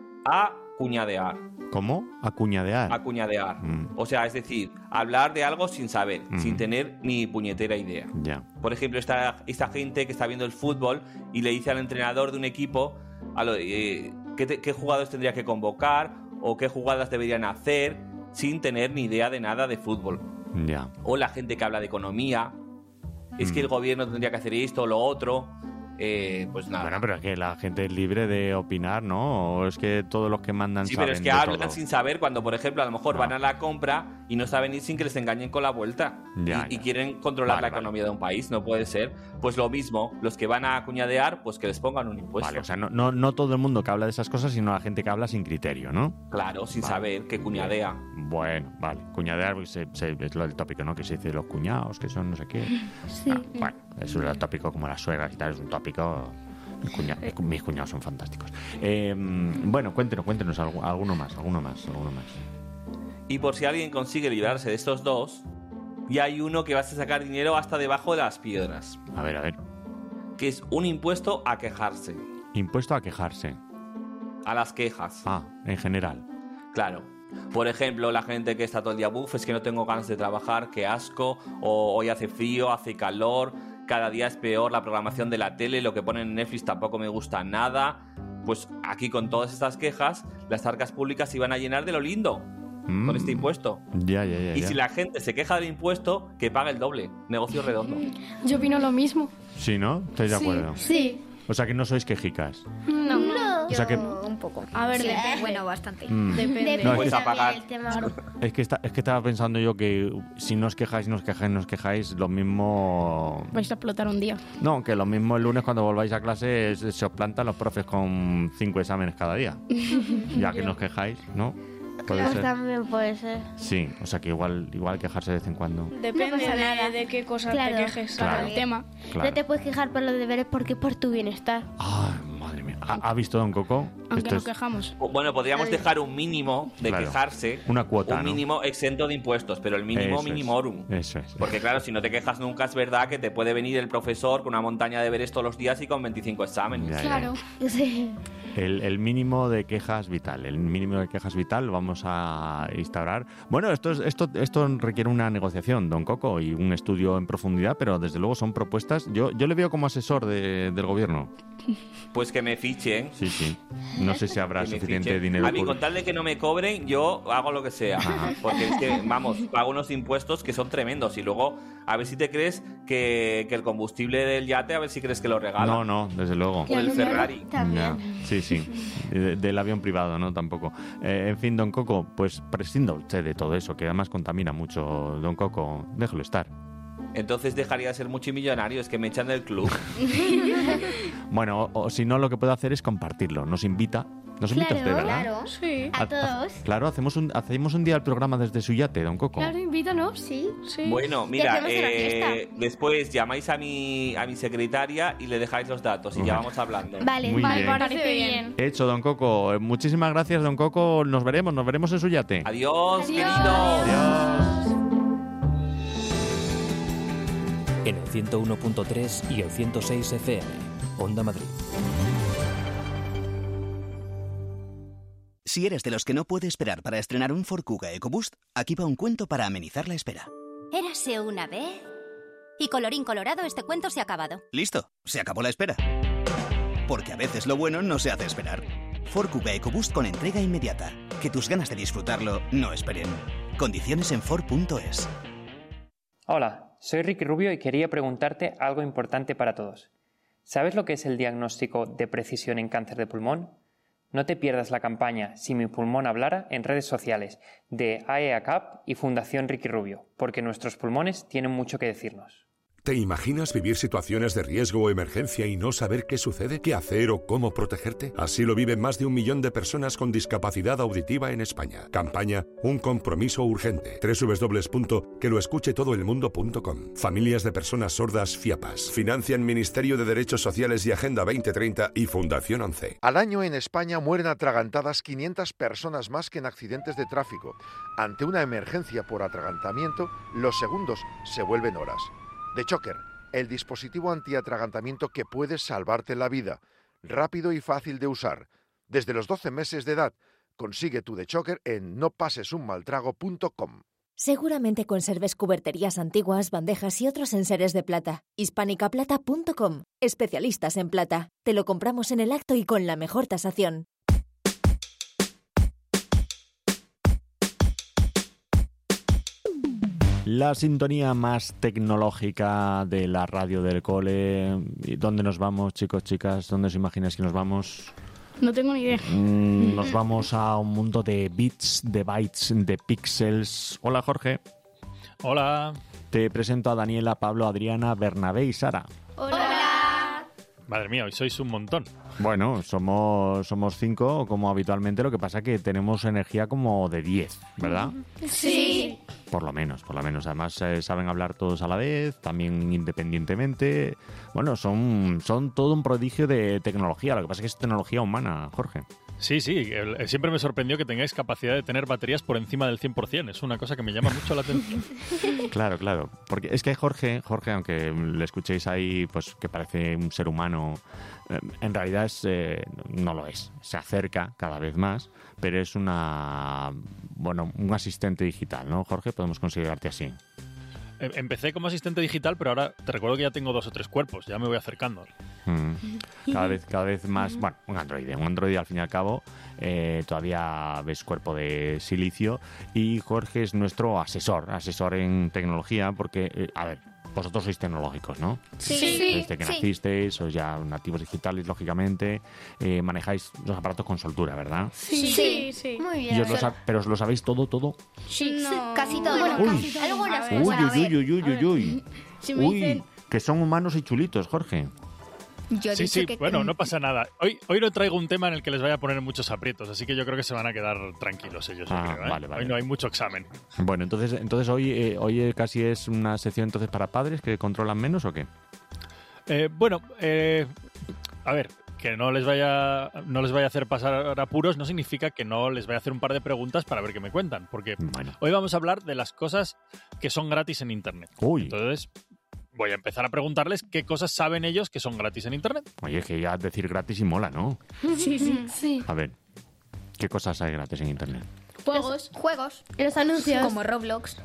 a cuñadear. ¿Cómo? Acuñadear. Acuñadear. Mm. O sea, es decir, hablar de algo sin saber, Mm. sin tener ni puñetera idea. Ya. Por ejemplo, esta, esta gente que está viendo el fútbol y le dice al entrenador de un equipo a lo- eh, qué, te- qué jugadores tendría que convocar o qué jugadas deberían hacer sin tener ni idea de nada de fútbol. Ya. O la gente que habla de economía. Es Mm. que el gobierno tendría que hacer esto o lo otro. Eh, pues nada. Bueno, pero es que la gente es libre de opinar, ¿no? O es que todos los que mandan Sí, saben pero es que de hablan todo. sin saber cuando, por ejemplo, a lo mejor van a la compra y no saben ir sin que les engañen con la vuelta. Ya, y, y ya. quieren controlar Vale, la vale. economía de un país, no puede ser. Pues lo mismo, los que van a cuñadear, pues que les pongan un impuesto. Vale, o sea, no, no, no todo el mundo que habla de esas cosas, sino la gente que habla sin criterio, ¿no? Claro, sin Vale. saber que cuñadea. Bueno, vale. Cuñadear porque se- se- es lo del tópico, ¿no? Que se dice los cuñados, que son no sé qué. Sí. Ah, bueno, eso es el tópico como las suegras y tal, es un tópico... Mis, cuña- mis cuñados son fantásticos. Eh, bueno, cuéntenos, cuéntenos algu- alguno más, alguno más, alguno más. Y por si alguien consigue librarse de estos dos, ya hay uno que vas a sacar dinero hasta debajo de las piedras. A ver, a ver. Que es un impuesto a quejarse. Impuesto a quejarse. A las quejas. Ah, en general. Claro. Por ejemplo, la gente que está todo el día, buf, es que no tengo ganas de trabajar, qué asco, o hoy hace frío, hace calor, cada día es peor la programación de la tele, lo que ponen en Netflix tampoco me gusta nada. Pues aquí con todas estas quejas, las arcas públicas se iban a llenar de lo lindo Mm. con este impuesto. Ya, ya, ya. Y ya. si la gente se queja del impuesto, que pague el doble. Negocio redondo. Yo opino lo mismo. Sí, ¿no? ¿Estáis de Sí. acuerdo? Sí. O sea que no sois quejicas. No, no. O sea que- Un poco. A ver, Sí, depende. Bueno, bastante. Mm. Depende. No, es Pues que- a pagar. Es que, está, es que estaba pensando yo que si no os quejáis, no os quejáis, no os quejáis, lo mismo... Vais a explotar un día. No, que lo mismo el lunes cuando volváis a clase es- se os plantan los profes con cinco exámenes cada día. Ya que no os quejáis, ¿no? Puede Pues ser. también puede ser. Sí, o sea que igual, igual quejarse de vez en cuando. Depende No pasa de, nada. de qué cosas Claro. te quejes. Claro. El tema. Claro. No te puedes quejar por los deberes porque es por tu bienestar. Ay, madre mía. ¿Ha, ha visto don Coco? Aunque Esto nos es quejamos. Bueno, podríamos dejar un mínimo de Claro. quejarse. una cuota, Un ¿no? mínimo exento de impuestos, pero el mínimo Eso es. minimorum. Eso es. Porque claro, si no te quejas nunca, es verdad que te puede venir el profesor con una montaña de deberes todos los días y con veinticinco exámenes. Ya, ya. Claro. Sí. El, el mínimo de quejas vital. El mínimo de quejas vital lo vamos a instaurar. Bueno, esto, es, esto, esto requiere una negociación, don Coco, y un estudio en profundidad, pero desde luego son propuestas. Yo, yo le veo como asesor de- del gobierno. Pues que me fichen. Sí, sí. No sé si habrá que me suficiente fichen. dinero. A mí, público. con tal de que no me cobren, yo hago lo que sea. Porque es que, vamos, pago unos impuestos que son tremendos. Y luego, a ver si te crees que, que el combustible del yate, a ver si crees que lo regalan. No, no, desde luego. O el Ferrari. Ya, sí, sí. De- del avión privado, ¿no? Tampoco. Eh, en fin, don Coco, pues prescinda usted de todo eso, que además contamina mucho. Don Coco, déjelo estar. Entonces dejaría de ser multimillonario, es que me echan del club. Bueno, o, o si no, lo que puedo hacer es compartirlo. Nos invita. Nos invita usted, ¿verdad? claro. Sí. A todos. Claro, hacemos un, hacemos un día el programa desde su yate, don Coco. Claro, invítanos. Sí. Sí. Bueno, Y mira, hacemos una eh, después llamáis a mi, a mi secretaria y le dejáis los datos y ya Bueno. vamos hablando. Vale, Muy vale, bien. parece bien. Hecho, don Coco. Eh, Muchísimas gracias, don Coco. Nos veremos, nos veremos en su yate. Adiós, querido. Adiós. En el ciento uno punto tres y el ciento seis F M. Onda Madrid. Si eres de los que no puede esperar para estrenar un Ford Kuga EcoBoost, aquí va un cuento para amenizar la espera. Érase una vez Y colorín colorado, este cuento se ha acabado. Listo, se acabó la espera. Porque a veces lo bueno no se hace esperar. Ford Kuga EcoBoost con entrega inmediata. Que tus ganas de disfrutarlo no esperen. Condiciones en Ford punto es. Hola, soy Ricky Rubio y quería preguntarte algo importante para todos. ¿Sabes lo que es el diagnóstico de precisión en cáncer de pulmón? No te pierdas la campaña Si mi pulmón hablara en redes sociales de A E A C A P y Fundación Ricky Rubio, porque nuestros pulmones tienen mucho que decirnos. ¿Te imaginas vivir situaciones de riesgo o emergencia y no saber qué sucede, qué hacer o cómo protegerte? Así lo viven más de un millón de personas con discapacidad auditiva en España. Campaña Un compromiso urgente. doble u doble u doble u punto que lo escuche todo el mundo punto com. Familias de personas sordas FIAPAS. Financian Ministerio de Derechos Sociales y Agenda veinte treinta y Fundación once. Al año en España mueren atragantadas quinientas personas más que en accidentes de tráfico. Ante una emergencia por atragantamiento, los segundos se vuelven horas. The Choker, el dispositivo antiatragantamiento que puede salvarte la vida. Rápido y fácil de usar. Desde los doce meses de edad, consigue tu The Choker en no pases un mal trago punto com. Seguramente conserves cuberterías antiguas, bandejas y otros enseres de plata. hispánica plata punto com. Especialistas en plata. Te lo compramos en el acto y con la mejor tasación. La sintonía más tecnológica de la radio del cole. ¿Dónde nos vamos, chicos, chicas? ¿Dónde os imagináis que nos vamos? No tengo ni idea. Mm, nos vamos a un mundo de bits, de bytes, de píxeles. Hola, Jorge. Hola. Te presento a Daniela, Pablo, Adriana, Bernabé y Sara. Hola. Madre mía, hoy sois un montón. Bueno, somos somos cinco, como habitualmente, lo que pasa que tenemos energía como de diez, ¿verdad? Sí. Por lo menos, por lo menos. Además, eh, saben hablar todos a la vez, también independientemente. Bueno, son, son todo un prodigio de tecnología. Lo que pasa es que es tecnología humana, Jorge. Sí, sí. El, siempre me sorprendió que tengáis capacidad de tener baterías por encima del cien por ciento. Es una cosa que me llama mucho la atención. Claro, claro. Porque es que Jorge, Jorge, aunque le escuchéis ahí, pues que parece un ser humano, eh, en realidad es, eh, no lo es. Se acerca cada vez más, pero es una, bueno, un asistente digital, ¿no, Jorge? Podemos considerarte así. Empecé como asistente digital, pero ahora te recuerdo que ya tengo dos o tres cuerpos, ya me voy acercando. Mm. Cada vez, cada vez más, bueno, un androide, un androide al fin y al cabo, eh, todavía ves cuerpo de silicio y Jorge es nuestro asesor, asesor en tecnología, porque, eh, a ver, vosotros sois tecnológicos, ¿no? Sí. sí Desde que sí. nacisteis, sois ya nativos digitales, lógicamente, eh, manejáis los aparatos con soltura, ¿verdad? Sí, sí, sí. Muy bien. Y os lo sab- pero os lo sabéis todo, todo. Sí, no. Casi todo. Bueno, Uy. casi todo. Algunas A ver, Uy, bueno, a uy, ver. uy, uy, uy, uy. Si me Uy, dicen... que son humanos y chulitos, Jorge. Yo he Sí, dicho sí, que... bueno, no pasa nada. Hoy, hoy no traigo un tema en el que les vaya a poner muchos aprietos, así que yo creo que se van a quedar tranquilos ellos. yo Ah, creo, ¿eh? vale, vale. Hoy no hay mucho examen. Bueno, entonces, entonces hoy, eh, hoy casi es una sección entonces para padres que controlan menos, ¿o qué? Eh, bueno, eh, a ver, que no les vaya no les vaya a hacer pasar apuros no significa que no les vaya a hacer un par de preguntas para ver qué me cuentan, porque Bueno. hoy vamos a hablar de las cosas que son gratis en Internet. Uy. Entonces, voy a empezar a preguntarles qué cosas saben ellos que son gratis en Internet. Oye, que ya decir gratis y mola, ¿no? Sí, sí, sí. A ver, ¿qué cosas hay gratis en Internet? Juegos. Juegos. Los anuncios. Como Roblox.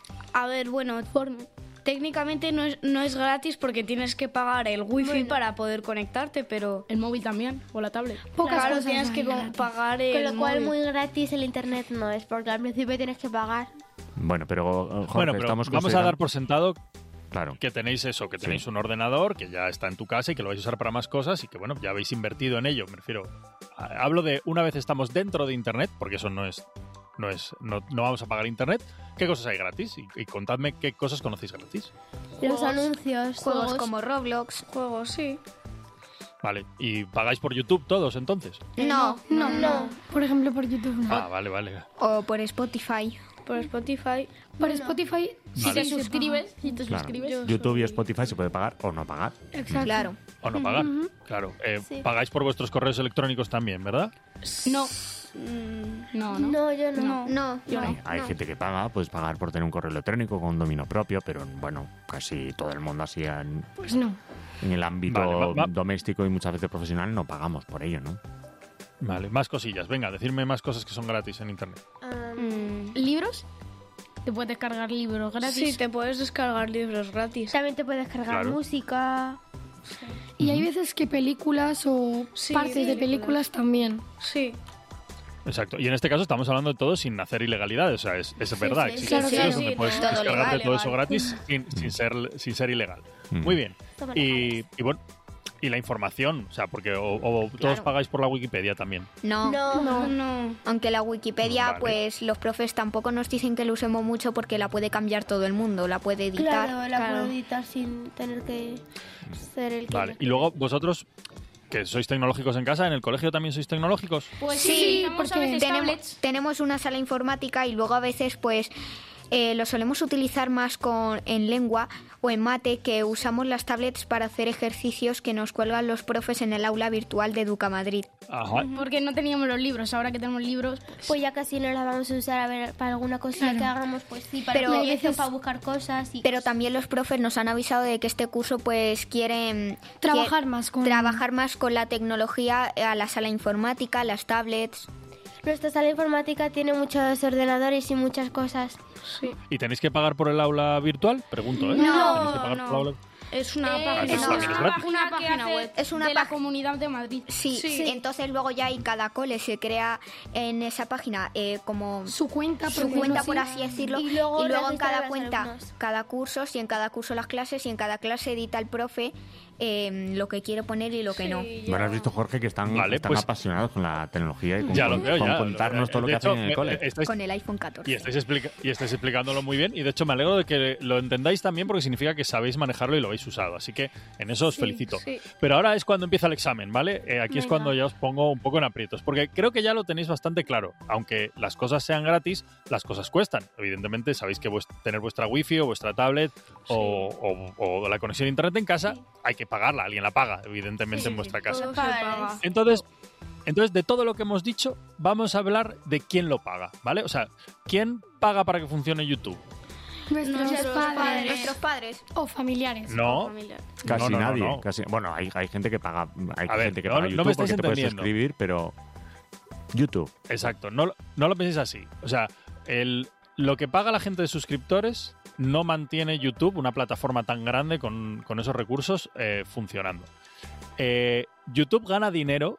A ver, bueno, técnicamente no es, no es gratis porque tienes que pagar el wifi Bueno. para poder conectarte, pero el móvil también, o la tablet. Pocas claro, cosas tienes hay que con- gratis. pagar el Con lo cual, móvil. muy gratis el internet no es, porque al principio tienes que pagar. Bueno, pero eh, Jorge, bueno, pero estamos vamos a dar por sentado Claro. que tenéis eso, que tenéis Sí. un ordenador que ya está en tu casa y que lo vais a usar para más cosas y que, bueno, ya habéis invertido en ello. Me refiero, a- hablo de una vez estamos dentro de Internet, porque eso no es, no es, no, no vamos a pagar Internet. ¿Qué cosas hay gratis? Y, y contadme qué cosas conocéis gratis. Los Juegos. anuncios. Juegos como Roblox. Juegos, sí. Vale, ¿y pagáis por YouTube todos entonces? No, No, no. Por ejemplo, por YouTube no. Ah, vale, vale. O por Spotify. Por Spotify. Por Spotify Si Vale. te suscribes, si te Claro. suscribes. YouTube y Spotify se puede pagar o no pagar. Exacto. Claro. O no pagar, Ujú. claro. Eh, Sí. Pagáis por vuestros correos electrónicos también, ¿verdad? No. Mm, no, no. No, yo no. No. No, Yo no. no. Hay gente que paga, puedes pagar por tener un correo electrónico con un dominio propio, pero bueno, casi todo el mundo así en, Pues no. en el ámbito Vale, va- va. doméstico y muchas veces profesional no pagamos por ello, ¿no? Vale, más cosillas. Venga, decirme más cosas que son gratis en Internet. Ah, Mm, ¿Libros? te puedes descargar libros gratis. Sí, te puedes descargar libros gratis. También te puedes descargar Claro. música. Y hay veces que películas o Sí, partes de películas. películas también. Sí. Exacto. Y en este caso estamos hablando de todo sin hacer ilegalidades. O sea, es, es Sí, verdad. sí, Existen claro, sitios claro. donde Sí, puedes todo descargarte legal, todo eso legal. gratis sin, sin, ser, sin ser ilegal. Mm. Muy bien. Somos Y, y bueno, y la información, o sea, porque o, o todos Claro. pagáis por la Wikipedia también. No. No. No. Aunque la Wikipedia, Vale. pues los profes tampoco nos dicen que lo usemos mucho porque la puede cambiar todo el mundo, la puede editar. Claro, la puedo editar sin tener que ser el que... Vale. Y luego vosotros, que sois tecnológicos en casa, ¿en el colegio también sois tecnológicos? Pues Sí, sí, porque a veces tenemos, tablets. tenemos una sala informática y luego a veces pues eh, lo solemos utilizar más con en lengua o en mate, que usamos las tablets para hacer ejercicios que nos cuelgan los profes en el aula virtual de Educa Madrid. Ajá. Porque no teníamos los libros, ahora que tenemos libros... Pues ya casi no las vamos a usar a ver para alguna cosa Claro. que hagamos, pues sí, para Pero- proyectos, para buscar cosas y... Pero también los profes nos han avisado de que este curso pues quieren Trabajar quiere- más con... trabajar más con la tecnología, a la sala informática, las tablets. Nuestra sala informática tiene muchos ordenadores y muchas cosas. Sí. ¿Y tenéis que pagar por el aula virtual? Pregunto, ¿eh? No, ¿Tenéis que pagar no. por el aula? Es una Eh, eso página. es también es una gratis. página, Una que página hace web. Es una de la pag- Comunidad de Madrid. Sí, Sí. entonces luego ya en cada cole se crea en esa página eh, como Su cuenta, su por cuenta, decirlo por así. así decirlo, Y luego en registra cada a los cuenta alumnos. cada curso, y en cada curso las clases, y en cada clase edita el profe eh, lo que quiere poner y lo que no. Sí, Bueno, ya. has visto, Jorge, que están, Vale, están pues- apasionados con la tecnología y con, Ya lo con- veo, con ya. contarnos todo lo De que hecho, hacen en el me- cole. estáis- Con el iPhone catorce. Y estáis, explica- y estáis explicándolo muy bien, y de hecho me alegro de que lo entendáis también, porque significa que sabéis manejarlo y lo habéis usado, así que en eso os Sí, felicito. sí. Pero ahora es cuando empieza el examen, ¿vale? Eh, aquí es Venga. cuando ya os pongo un poco en aprietos, porque creo que ya lo tenéis bastante claro. Aunque las cosas sean gratis, las cosas cuestan. Evidentemente sabéis que vues- tener vuestra wifi o vuestra tablet o, o- o la conexión a internet en casa hay que pagarla, alguien la paga, evidentemente, en vuestra casa. Todo se paga. Entonces, entonces, de todo lo que hemos dicho, vamos a hablar de quién lo paga, ¿vale? O sea, ¿quién paga para que funcione YouTube? Nuestros, Nuestros padres. padres. Nuestros padres. O familiares. No, Casi No, no, no, nadie. no. Casi, bueno, hay, hay gente que paga, hay A ver, gente que no- paga no me YouTube estáis porque te puedes entendiendo. suscribir, pero YouTube. exacto. No, lo- no lo penséis así. O sea, el, lo que paga la gente de suscriptores no mantiene YouTube, una plataforma tan grande con, con esos recursos, eh, funcionando. Eh, YouTube gana dinero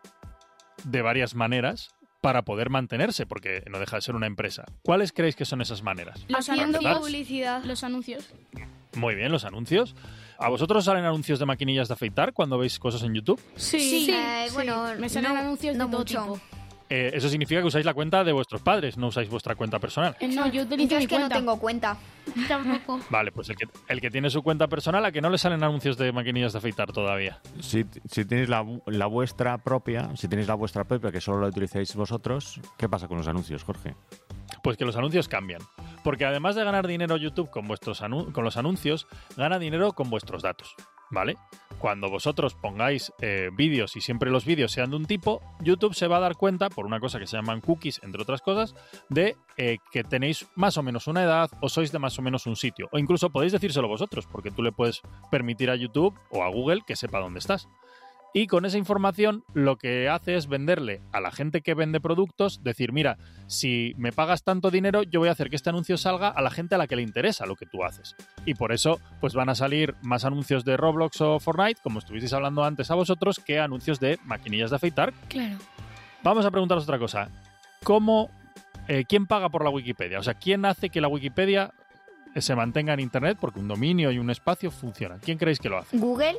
de varias maneras para poder mantenerse, porque no deja de ser una empresa. ¿Cuáles creéis que son esas maneras? Los Haciendo anuncios. publicidad. Los anuncios. Muy bien, los anuncios. ¿A vosotros salen anuncios de maquinillas de afeitar cuando veis cosas en YouTube? Sí. Eh, bueno, Me salen no- anuncios no de todo mucho. tipo. Eh, eso significa que usáis la cuenta de vuestros padres, no usáis vuestra cuenta personal. Eh, no, yo utilizo Yo mi es que cuenta. no tengo cuenta. Tampoco. Vale, pues el que, el que tiene su cuenta personal, ¿a que no le salen anuncios de maquinillas de afeitar todavía? Si, si tenéis la, la vuestra propia, si tenéis la vuestra propia que solo la utilizáis vosotros, ¿qué pasa con los anuncios, Jorge? Pues que los anuncios cambian. Porque además de ganar dinero YouTube con, vuestros anu- con los anuncios, gana dinero con vuestros datos, ¿vale? Cuando vosotros pongáis eh, vídeos y siempre los vídeos sean de un tipo, YouTube se va a dar cuenta, por una cosa que se llaman cookies, entre otras cosas, de eh, que tenéis más o menos una edad o sois de más o menos un sitio. O incluso podéis decírselo vosotros, porque tú le puedes permitir a YouTube o a Google que sepa dónde estás. Y con esa información lo que hace es venderle a la gente que vende productos, decir, mira, si me pagas tanto dinero, yo voy a hacer que este anuncio salga a la gente a la que le interesa lo que tú haces. Y por eso, pues van a salir más anuncios de Roblox o Fortnite, como estuvisteis hablando antes a vosotros, que anuncios de maquinillas de afeitar. Claro. Vamos a preguntaros otra cosa. ¿Cómo, eh, quién paga por la Wikipedia? O sea, ¿quién hace que la Wikipedia se mantenga en Internet? Porque un dominio y un espacio funcionan. ¿Quién creéis que lo hace? Google,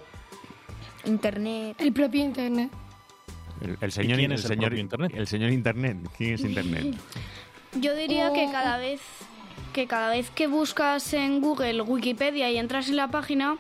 Internet. El propio Internet. El, el señor, quién es el el señor propio Internet? El señor Internet. ¿Quién es Internet? Yo diría que Oh. cada vez que cada vez que buscas en Google Wikipedia y entras en la página,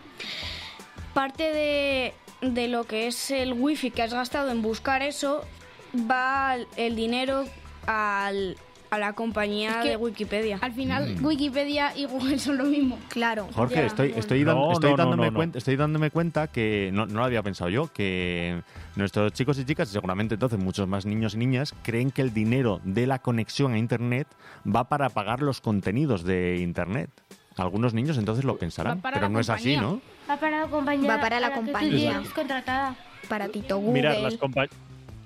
parte de, de lo que es el wifi que has gastado en buscar eso, va el- el dinero al, a la compañía Es que de Wikipedia. Al final, Mm. Wikipedia y Google son lo mismo. Claro. Jorge, Ya, estoy, bueno. estoy, dan- No, estoy no, no, dándome no, no. cuenta, estoy dándome cuenta que no, no lo había pensado yo, que nuestros chicos y chicas, y seguramente entonces muchos más niños y niñas, creen que el dinero de la conexión a Internet va para pagar los contenidos de Internet. Algunos niños entonces lo pensarán, para pero la no es así, compañía. ¿no? Va para la compañía. Va para la a que tú compañía. tienes contratada. Para Tito Google. Mirad, las, compa-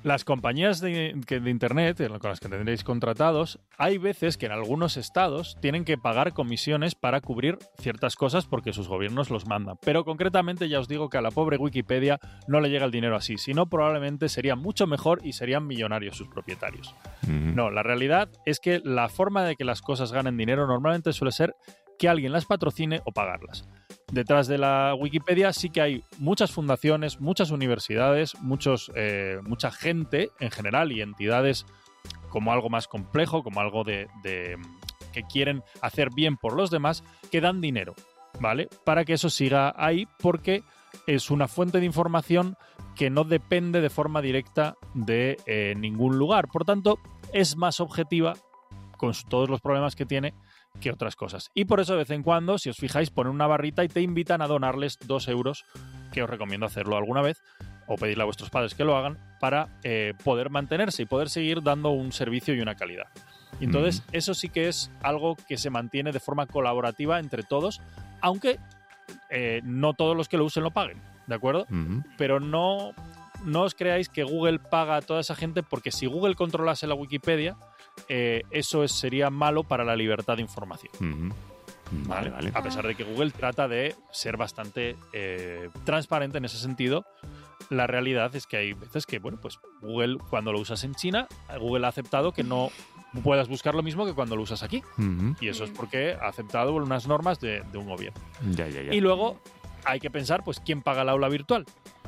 Las compañías de, que- de Internet con las que tendréis contratados, hay veces que en algunos estados tienen que pagar comisiones para cubrir ciertas cosas porque sus gobiernos los mandan. Pero concretamente ya os digo que a la pobre Wikipedia no le llega el dinero así, sino probablemente sería mucho mejor y serían millonarios sus propietarios. No, la realidad es que la forma de que las cosas ganen dinero normalmente suele ser que alguien las patrocine o pagarlas. Detrás de la Wikipedia sí que hay muchas fundaciones, muchas universidades, muchos, eh, mucha gente en general y entidades como algo más complejo, como algo de, de que quieren hacer bien por los demás, que dan dinero, ¿vale? Para que eso siga ahí, porque es una fuente de información que no depende de forma directa de eh, ningún lugar. Por tanto, es más objetiva con todos los problemas que tiene que otras cosas. Y por eso de vez en cuando, si os fijáis, ponen una barrita y te invitan a donarles dos euros, que os recomiendo hacerlo alguna vez, o pedirle a vuestros padres que lo hagan, para eh, poder mantenerse y poder seguir dando un servicio y una calidad. Y entonces, mm. eso sí que es algo que se mantiene de forma colaborativa entre todos, aunque eh, no todos los que lo usen lo paguen, ¿de acuerdo? Mm. Pero no, no os creáis que Google paga a toda esa gente, porque si Google controlase la Wikipedia, Eh, eso es, sería malo para la libertad de información. Mm-hmm. Vale, vale. A pesar de que Google trata de ser bastante eh, transparente en ese sentido, la realidad es que hay veces que, bueno, pues Google, cuando lo usas en China, Google ha aceptado que no puedas buscar lo mismo que cuando lo usas aquí. Mm-hmm. Y eso es porque ha aceptado unas normas de, de un gobierno. Ya, ya, ya. Y luego hay que pensar, pues, ¿quién paga el aula virtual?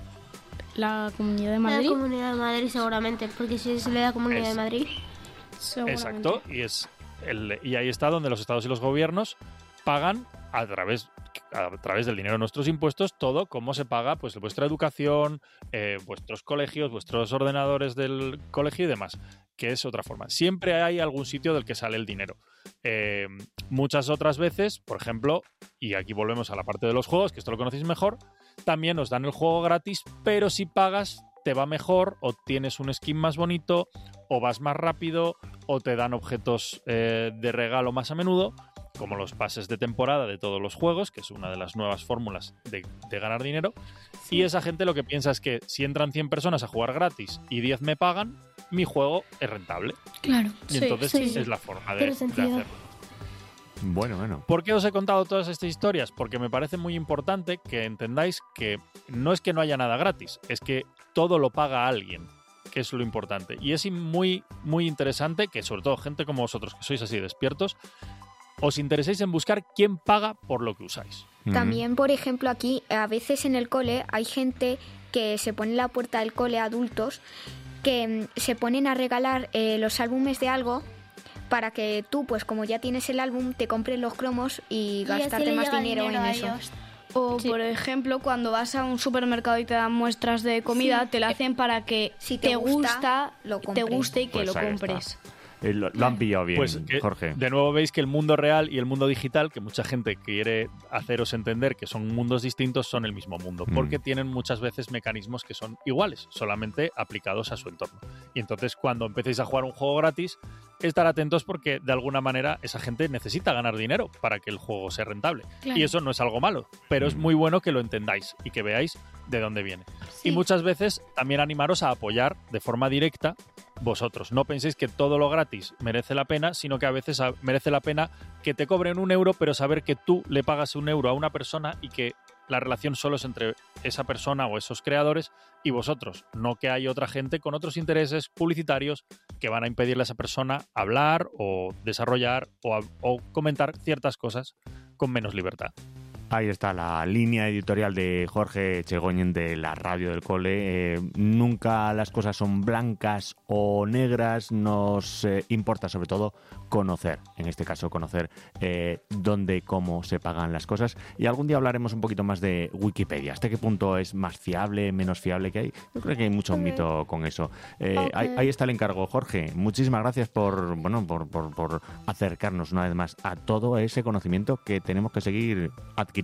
La Comunidad de Madrid. La Comunidad de Madrid seguramente, porque si se le da Comunidad Es- de Madrid. Exacto, y es el, y ahí está donde los estados y los gobiernos pagan a través a través del dinero de nuestros impuestos todo cómo se paga pues vuestra educación, eh, vuestros colegios, vuestros ordenadores del colegio y demás, que es otra forma. Siempre hay algún sitio del que sale el dinero. Eh, muchas otras veces, por ejemplo, y aquí volvemos a la parte de los juegos, que esto lo conocéis mejor, también nos dan el juego gratis, pero si pagas te va mejor, o tienes un skin más bonito, o vas más rápido, o te dan objetos eh, de regalo más a menudo, como los pases de temporada de todos los juegos, que es una de las nuevas fórmulas de, de ganar dinero. Y esa gente lo que piensa es que si entran cien personas a jugar gratis y diez me pagan, mi juego es rentable. Claro. Y Sí, entonces sí. es la forma de, Tiene de sentido. hacerlo. Bueno, bueno. ¿Por qué os he contado todas estas historias? Porque me parece muy importante que entendáis que no es que no haya nada gratis, es que todo lo paga alguien, que es lo importante. Y es muy, muy interesante que, sobre todo gente como vosotros, que sois así despiertos, os intereséis en buscar quién paga por lo que usáis. También, por ejemplo, aquí a veces en el cole hay gente que se pone en la puerta del cole, adultos, que mm, se ponen a regalar eh, los álbumes de algo para que tú, pues como ya tienes el álbum, te compres los cromos y, Y así gastarte le más llega dinero, dinero en a eso. ellos. O, por ejemplo, cuando vas a un supermercado y te dan muestras de comida, Sí. te la hacen para que Si te, te gusta, gusta, lo te compres. guste y que Pues lo ahí compres. está. Eh, lo, lo han pillado bien, Pues que, Jorge. de nuevo veis que el mundo real y el mundo digital, que mucha gente quiere haceros entender que son mundos distintos, son el mismo mundo, Mm. porque tienen muchas veces mecanismos que son iguales, solamente aplicados a su entorno. Y entonces cuando empecéis a jugar un juego gratis, estar atentos porque de alguna manera esa gente necesita ganar dinero para que el juego sea rentable. Claro. Y eso no es algo malo, pero es muy bueno que lo entendáis y que veáis de dónde viene. Y muchas veces también animaros a apoyar de forma directa vosotros. No penséis que todo lo gratis merece la pena, sino que a veces a- merece la pena que te cobren un euro, pero saber que tú le pagas un euro a una persona y que la relación solo es entre esa persona o esos creadores y vosotros, no que hay otra gente con otros intereses publicitarios que van a impedirle a esa persona hablar o desarrollar o, a- o comentar ciertas cosas con menos libertad. Ahí está la línea editorial de Jorge Chegoñen de la Radio del Cole. Eh, nunca las cosas son blancas o negras, nos eh, importa sobre todo conocer, en este caso conocer eh, dónde y cómo se pagan las cosas. Y algún día hablaremos un poquito más de Wikipedia. ¿Hasta qué punto es más fiable, menos fiable que hay? Yo creo que hay mucho mito con eso. Eh, Ok. ahí, ahí está el encargo, Jorge. Muchísimas gracias por, bueno, por, por, por acercarnos una vez más a todo ese conocimiento que tenemos que seguir adquiriendo.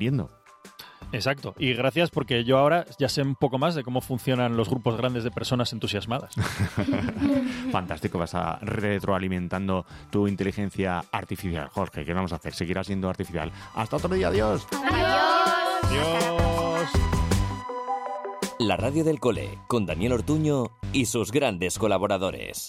Exacto. Y gracias porque yo ahora ya sé un poco más de cómo funcionan los grupos grandes de personas entusiasmadas. Fantástico, vas a retroalimentando tu inteligencia artificial, Jorge. ¿Qué vamos a hacer? Seguirá siendo artificial. Hasta otro día, adiós. Adiós. La radio del cole, con Daniel Ortuño y sus grandes colaboradores.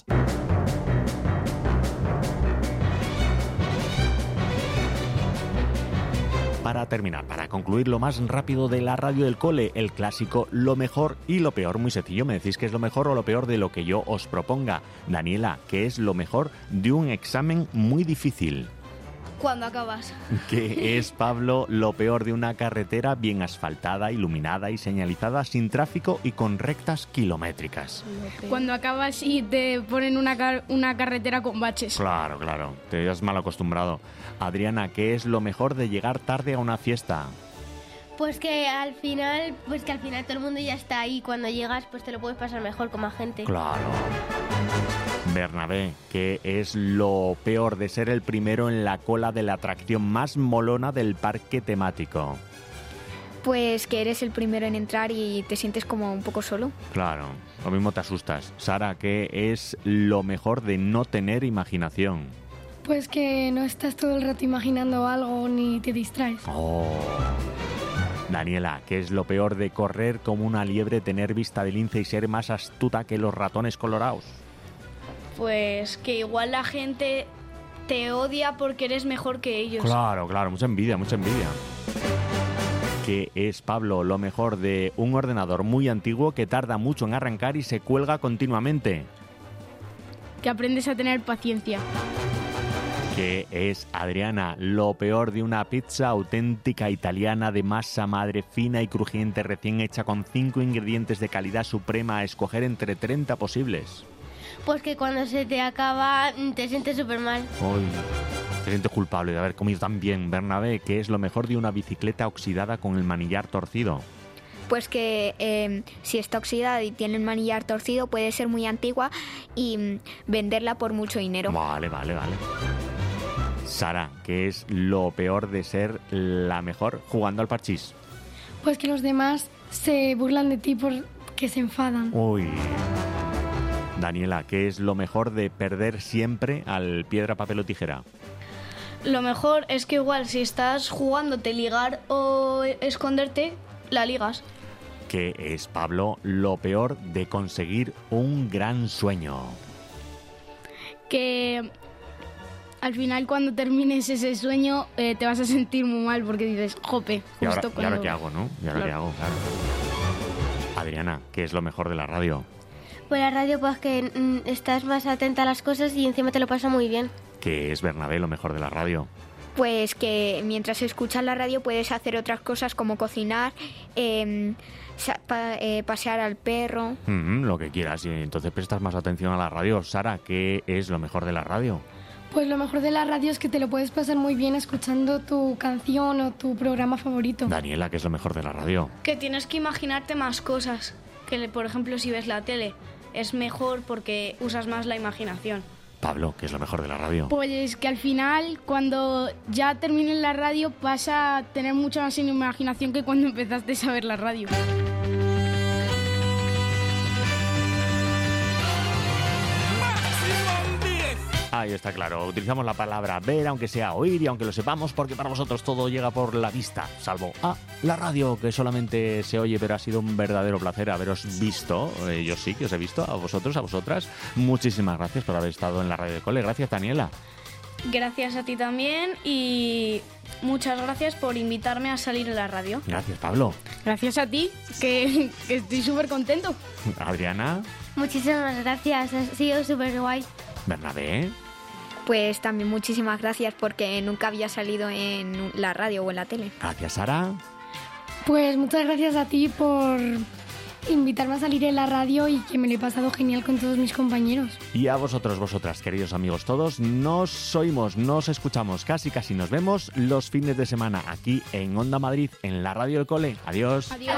Para terminar, para concluir lo más rápido de la radio del cole, el clásico lo mejor y lo peor. Muy sencillo, me decís qué es lo mejor o lo peor de lo que yo os proponga. Daniela, ¿qué es lo mejor de un examen muy difícil? Cuando acabas. ¿Qué es, Pablo, lo peor de una carretera bien asfaltada, iluminada y señalizada, sin tráfico y con rectas kilométricas? Cuando acabas y te ponen una, car- una carretera con baches. Claro, claro, te has mal acostumbrado. Adriana, ¿qué es lo mejor de llegar tarde a una fiesta? Pues que al final, pues que al final todo el mundo ya está ahí. Cuando llegas, pues te lo puedes pasar mejor con más gente. Claro. Bernabé, ¿qué es lo peor de ser el primero en la cola de la atracción más molona del parque temático? Pues que eres el primero en entrar y te sientes como un poco solo. Claro, lo mismo te asustas. Sara, ¿qué es lo mejor de no tener imaginación? Pues que no estás todo el rato imaginando algo ni te distraes. Oh. Daniela, ¿qué es lo peor de correr como una liebre, tener vista de lince y ser más astuta que los ratones colorados? Pues que igual la gente te odia porque eres mejor que ellos. Claro, claro, mucha envidia, mucha envidia. ¿Qué es, Pablo, lo mejor de un ordenador muy antiguo que tarda mucho en arrancar y se cuelga continuamente? Que aprendes a tener paciencia. ¿Qué es, Adriana, lo peor de una pizza auténtica italiana de masa madre fina y crujiente recién hecha con cinco ingredientes de calidad suprema a escoger entre treinta posibles? Pues que cuando se te acaba te sientes súper mal. Uy, te sientes culpable de haber comido tan bien. Bernabé, ¿qué es lo mejor de una bicicleta oxidada con el manillar torcido? Pues que eh, si está oxidada y tiene el manillar torcido puede ser muy antigua y mm, venderla por mucho dinero. Vale, vale, vale. Sara, ¿qué es lo peor de ser la mejor jugando al parchís? Pues que los demás se burlan de ti porque se enfadan. Uy. Daniela, ¿qué es lo mejor de perder siempre al piedra, papel o tijera? Lo mejor es que igual si estás jugándote ligar o esconderte, la ligas. ¿Qué es, Pablo, lo peor de conseguir un gran sueño? Que al final cuando termines ese sueño eh, te vas a sentir muy mal porque dices, jope, ¿Y ahora, justo ¿y cuando... ahora qué hago, no? ¿Y ahora Claro. qué hago? Claro. Adriana, ¿qué es lo mejor de la radio? Pues la radio, pues que mm, estás más atenta a las cosas y encima te lo pasa muy bien. ¿Qué es, Bernabé, lo mejor de la radio? Pues que mientras escuchas la radio puedes hacer otras cosas como cocinar, eh, sa- pa- eh, pasear al perro. Mm, lo que quieras, y entonces prestas más atención a la radio. Sara, ¿qué es lo mejor de la radio? Pues lo mejor de la radio es que te lo puedes pasar muy bien escuchando tu canción o tu programa favorito. Daniela, ¿qué es lo mejor de la radio? Que tienes que imaginarte más cosas. Que, por ejemplo, si ves la tele, es mejor porque usas más la imaginación. Pablo, ¿qué es lo mejor de la radio? Pues que al final, cuando ya termines la radio, vas a tener mucha más imaginación que cuando empezaste a ver la radio. Ahí está claro, utilizamos la palabra ver, aunque sea oír y aunque lo sepamos, porque para vosotros todo llega por la vista, salvo a la radio, que solamente se oye, pero ha sido un verdadero placer haberos visto. Eh, yo sí que os he visto, a vosotros, a vosotras. Muchísimas gracias por haber estado en la radio de cole. Gracias, Daniela. Gracias a ti también y muchas gracias por invitarme a salir en la radio. Gracias, Pablo. Gracias a ti, que, que estoy súper contento. Adriana. Muchísimas gracias, ha sido súper guay. Bernabé. Pues también muchísimas gracias porque nunca había salido en la radio o en la tele. Gracias, Sara. Pues muchas gracias a ti por invitarme a salir en la radio y que me lo he pasado genial con todos mis compañeros. Y a vosotros, vosotras, queridos amigos todos, nos oímos, nos escuchamos, casi casi nos vemos los fines de semana aquí en Onda Madrid, en la radio del cole. Adiós. Adiós.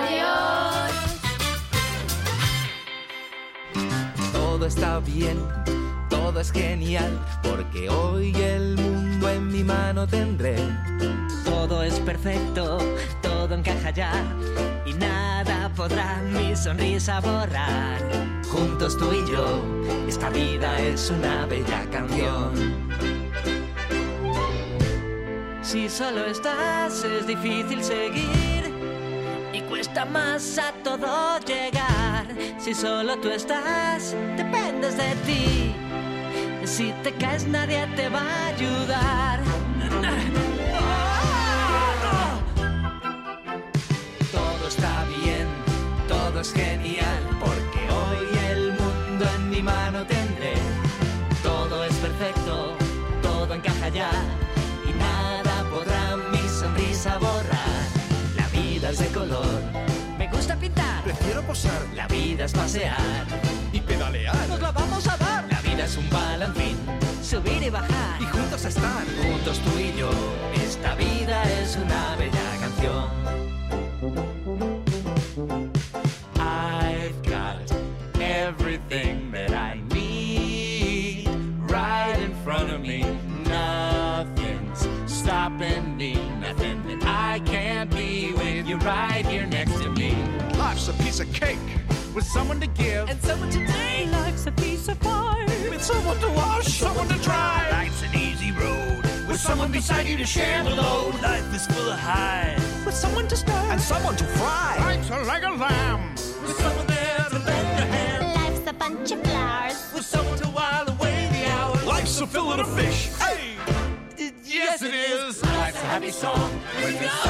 Todo está bien, todo es genial, porque hoy el mundo en mi mano tendré. Todo es perfecto, todo encaja ya, y nada podrá mi sonrisa borrar. Juntos tú y yo, esta vida es una bella canción. Si solo estás es difícil seguir, y cuesta más a todo llegar. Si solo tú estás, dependes de ti. Si te caes nadie te va a ayudar. Todo está bien, todo es genial, porque hoy el mundo en mi mano tendré. Todo es perfecto, todo encaja ya, y nada podrá mi sonrisa borrar. La vida es de color, me gusta pintar, prefiero posar. La vida es pasear y pedalear. Nos la vamos a dar. La vida es un balancín, subir y bajar, y juntos estar. Juntos tú y yo, esta vida es una bella canción. I've got everything that I need right in front of me. Nothing's stopping me, nothing that I can't be with you right here next to me. Life's a piece of cake with someone to give and someone to take. Life's a piece of pie with someone to wash, someone to dry. Life's an easy road with someone beside you to share the load. Life is full of highs with someone to stir and someone to fry. Life's a leg of lamb with someone there to lend a hand. Life's a bunch of flowers with someone to while away the hours. Life's a fillet of fish. Hey, yes it is. Life's a happy song when you're